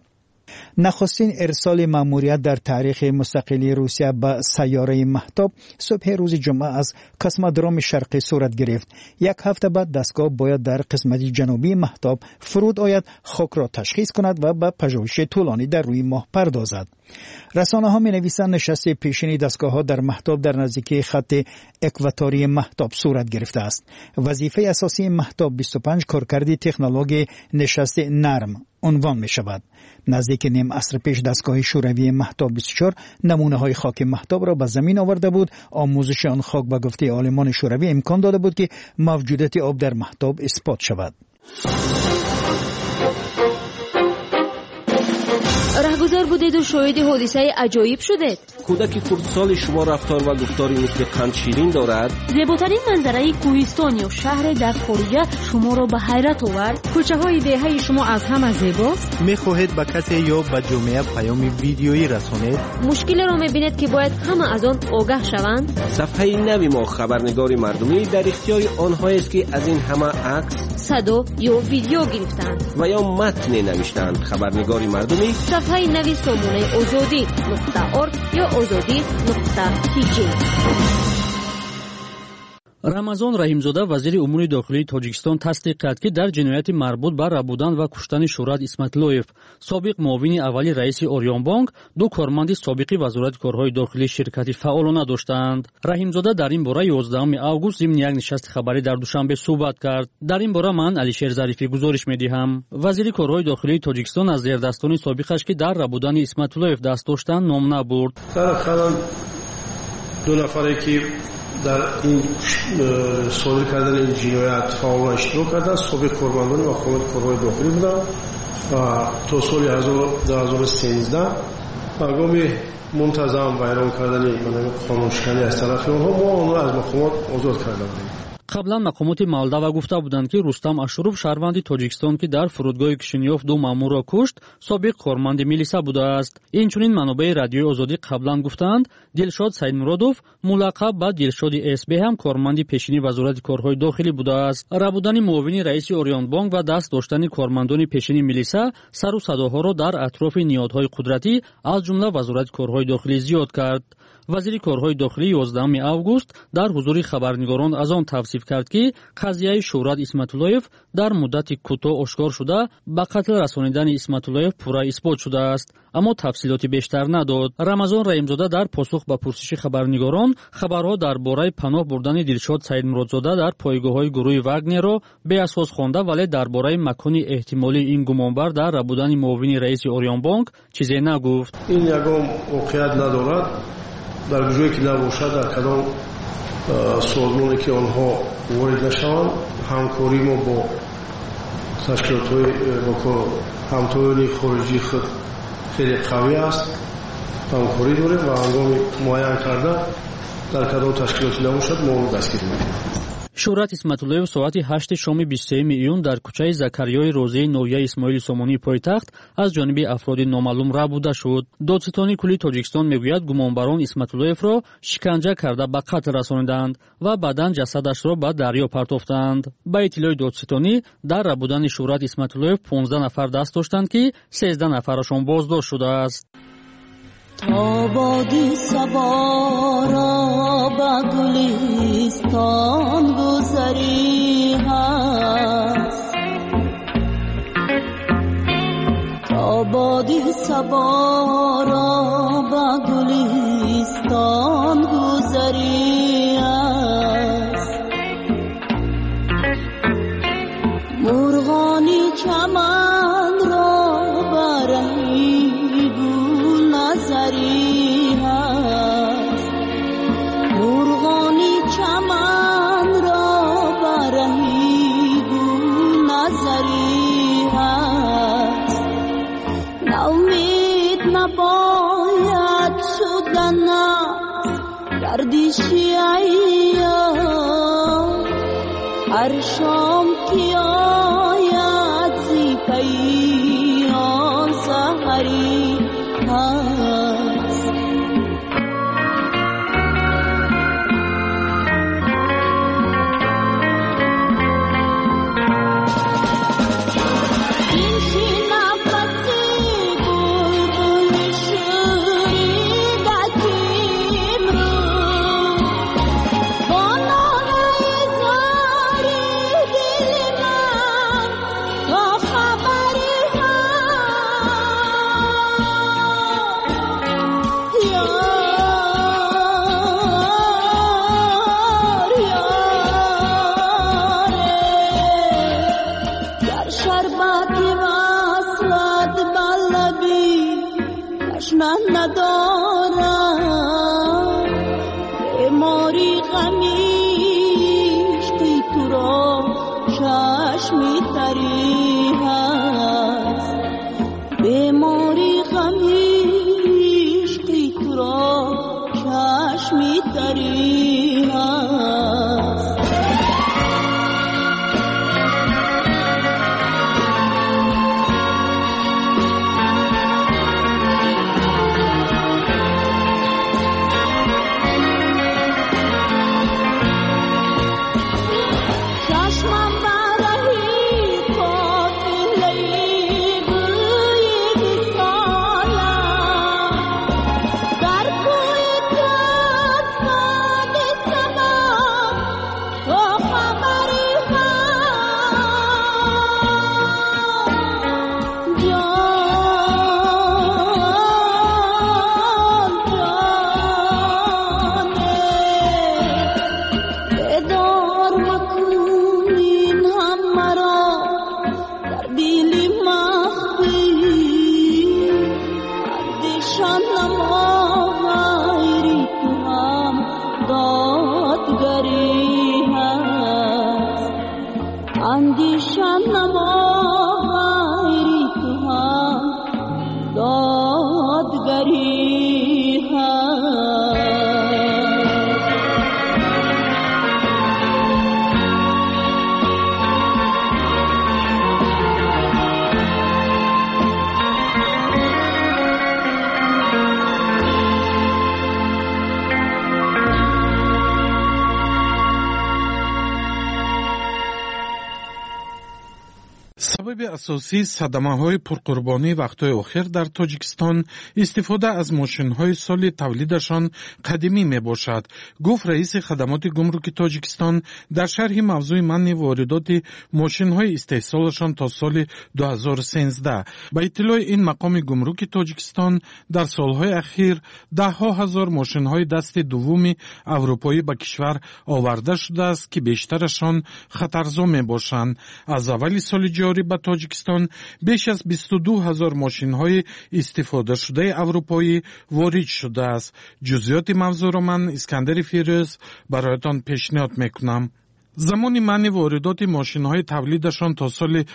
نخستین ارسال ماموریت در تاریخ مستقلی روسیه به سیاره مهتاب صبح روز جمعه از کاسمودروم شرقی صورت گرفت. یک هفته بعد دستگاه باید در قسمت جنوبی مهتاب فرود آید، خاک را تشخیص کند و به پژوهش طولانی در روی ماه پردازد. رسانه ها می نویسند نشست پیشینی دستگاه ها در مهتاب در نزدیکی خط اکواتوری مهتاب صورت گرفته است. وظیفه اساسی مهتاب 25 کارکردی تکنولوژی نشست نرم عنوان می شود. نزدیک نیم عصر پیش دستگاه شوروی مهتاب 24 نمونه های خاک مهتاب را به زمین آورده بود. آموزش آن خاک به گفته عالمان شوروی امکان داده بود که موجودیت آب در مهتاب اثبات شود. رهگذر بودید و شاهد حادثه عجایب شدید. کودک خردسال شما رفتار و گفتاری مثل قند شیرین دارد. زیباترین منظره کوهستان یا شهر در خارج شما را به حیرت آورد. کوچه های دهه شما از همه زیباست. میخواهید به کسی یا به جامعه پیام ویدیویی رسانید؟ مشکل را میبینید که باید همه از آن آگاه شوند. صفحه نوی ما خبرنگار مردمی در اختیار آنهایی است که از این همه عکس، صدا یا ویدیو گرفتند و یا متن نوشتند. خبرنگار مردمی صفحه نوی سامانه azadi.org یا azadi.tg. рамазон раҳимзода вазири умури дохилии тоҷикистон тасдиқ кард ки дар ҷинояти марбут ба рабудан ва куштани шӯҳрат исматиллоев собиқ муовини аввали раиси орёнбонк ду корманди собиқи вазорати корҳои дохилии ширкати фаъолона доштаанд. раҳимзода дар ин бора 11 август зимни як нишасти хабарӣ дар душанбе суҳбат кард. дар ин бора ман алишер зарифӣ гузориш медиҳам. вазири корҳои дохилии тоҷикистон аз зердастони собиқаш ки дар рабудани исматиллоев даст доштанд ном набурд. ду нафаре ки در این صادر کردن این جنایت فعال اشتراک کردن سابق کارمندان مقامات کارهای داخلی بودن و تا سال 2013 برگام منتظم ویران کردن قانونشکنی از طرف آنها ما آنها از مقامات آزاد کرده بودیم. қаблан мақомоти молдова гуфта буданд ки рустам ашуров шаҳрванди тоҷикистон ки дар фурудгоҳи кишинёв ду маъмурро кушт собиқ корманди милиса будааст. инчунин манобаи радиои озодӣ қаблан гуфтанд дилшод саидмуродов мулаққаб ба дилшоди сб ҳам корманди пешини вазорати корҳои дохилӣ будааст. рабудани муовини раиси орёнбонк ва даст доштани кормандони пешини милиса сару садоҳоро дар атрофи ниҳодҳои қудратӣ аз ҷумла вазорати корҳои дохилӣ зиёд кард. вазири корҳои дохилӣ 11 август дар ҳузури хабарнигорон аз он тавсиф кард ки қазияи шӯҳрат исматуллоев дар муддати кӯтоҳ ошкор шуда ба қатл расонидани исматуллоев пурра исбот шудааст, аммо тафсилоти бештар надод. рамазон раҳимзода дар посух ба пурсиши хабарнигорон хабарҳо дар бораи паноҳ бурдани дилшод саидмуродзода дар пойгоҳҳои гурӯҳи вагнерро беасос хонда, вале дар бораи макони эҳтимолии ин гумонбар дар рабудани муовини раиси орёнбонк чизе нагуфт. ин ягон воқеият надорад. در جایی که نباشد در کدام سازمانی که آنها وارد نشوند همکاری ما با تشکیلات‌های با همتایان خارجی خود خیلی قوی است. همکاری داریم و هنگام معین کردن در کدام تشکیلاتی نباشد ما دستگیر می‌کنیم. шӯҳрат исматуллоев соати 8 шоми 23 июн дар кӯчаи закариёи розаи ноҳияи исмоили сомонии пойтахт аз ҷониби афроди номаълум рабуда шуд. додситони кулли тоҷикистон мегӯяд гумонбарон исматуллоевро шиканҷа карда ба қатл расониданд ва баъдан ҷасадашро ба дарё партофтанд. ба иттилои додситонӣ дар рабудани шӯҳрат исматуллоев 15 нафар даст доштанд ки 13 нафарашон боздошт шудааст. آبادی سوارا با گلستان گذری هست آبادی سوارا با گلستان گذری هست مرغانی چمن را برهی نظری هست مرغانی چمن را برهی نظری هست نومید نباید شدن گردشی ایام هر شام که آید زی پیام سحری چشمی تری هست اساسی صدمه‌های پرقربانی وقت‌های اخیر در تاجیکستان استفاده از ماشین‌های سال تولیدشان قدیمی میباشد، گفت رئیس خدمات گمرک تاجیکستان در شرح موضوع منع واردات ماشین‌های استحصالشان تا سال 2013. به اطلاع این مقام گمرک تاجیکستان در سالهای اخیر ده‌ها هزار ماشین‌های دست دوم اروپایی به کشور آورده شده است که بیشترشان خطرزا میباشند. از اول سال جاری به تاجیکستان بیش از 22,000 ماشین‌های استفاده شده اروپایی وارد شده است. جزئیات موضوع را من اسکندر فیروز برایتان پیشنهاد میکنم. زمان منع واردات ماشین‌های تولیدشان تا سال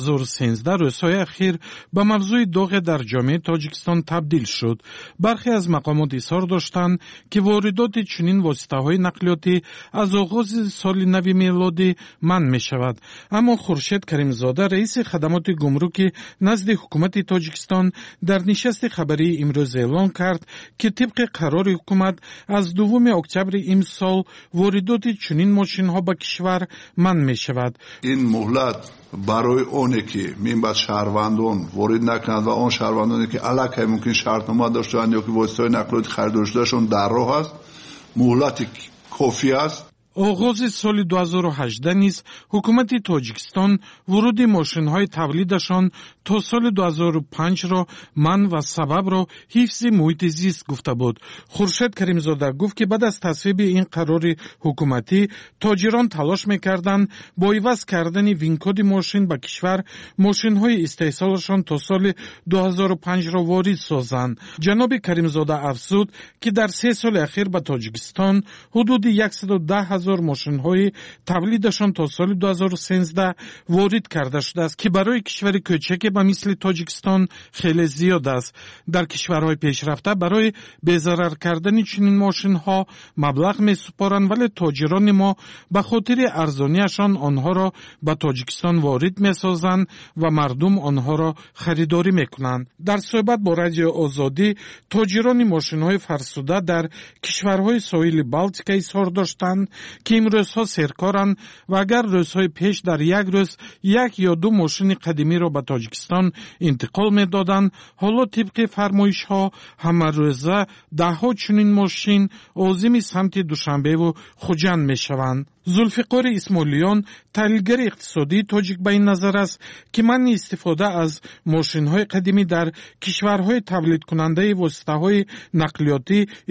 2013 روزهای اخیر به موضوع داغ در جامعه تاجیکستان تبدیل شد. برخی از مقامات اصرار داشتند که واردات چنین واسطه‌های نقلیاتی از آغاز سال نو میلادی منع می‌شود. اما خورشید کریمزاده رئیس خدمات گمرک نزد حکومت تاجیکستان در نشست خبری امروز اعلام کرد که طبق قرار حکومت از 2 اکتبر امسال واردات چنین ماشین‌ها به کشور منع می شود. این مهلت برای اونه که میباید شهروندان وارد نکنند و آن شهروندانی که علاقه ممکن شرطنامه داشتند یا که واسطه نقلیات خریدارشون در راه است مهلت کافی است. آغاز سال 2018 نیز حکومت تاجیکستان ورود ماشین‌های تولیدشان تا سال 2005 را منع و سبب را حفظ محیط زیست گفته بود. خورشید کریمزاده گفت که بعد از تصویب این قرار حکومتی تاجران تلاش می‌کردند با عوض کردن وینکد ماشین به کشور ماشین‌های استحصالشان تا سال 2005 را وارد سازند. جناب کریمزاده افزود که در 3 سال اخیر به تاجیکستان حدود 110,000 ماشین‌های تولیدشان تا سال 2013 وارد کرده شده است که برای کشور کوچک به مثل تاجیکستان خیلی زیاد است. در کشورهای پیشرفته برای بی‌ضرر کردن چنین ماشین‌ها مبلغ می‌سپارند، ولی تاجران ما به خاطر ارزانیشان آنها را به تاجیکستان وارد می‌سازند و مردم آنها را خریداری می‌کنند. در صحبت با رادیو آزادی تاجران ماشین‌های فرسوده در کشورهای ساحل بالتیک اظهار داشتند که این روزها سرکارند و اگر روزهای پیش در یک روز 1 یا 2 ماشین قدیمی را به تاجیکستان انتقال می‌دادند، حالا طبق فرمایش‌ها همه روزه 10 چنین ماشین عازم سمت دوشنبه و خوجند می‌شوند. زلفقار اسماعیلیان تحلیلگر اقتصادی تاجیک به این نظر است که منع استفاده از ماشین‌های قدیمی در کشورهای تولید کننده واسطه‌های نقلیاتی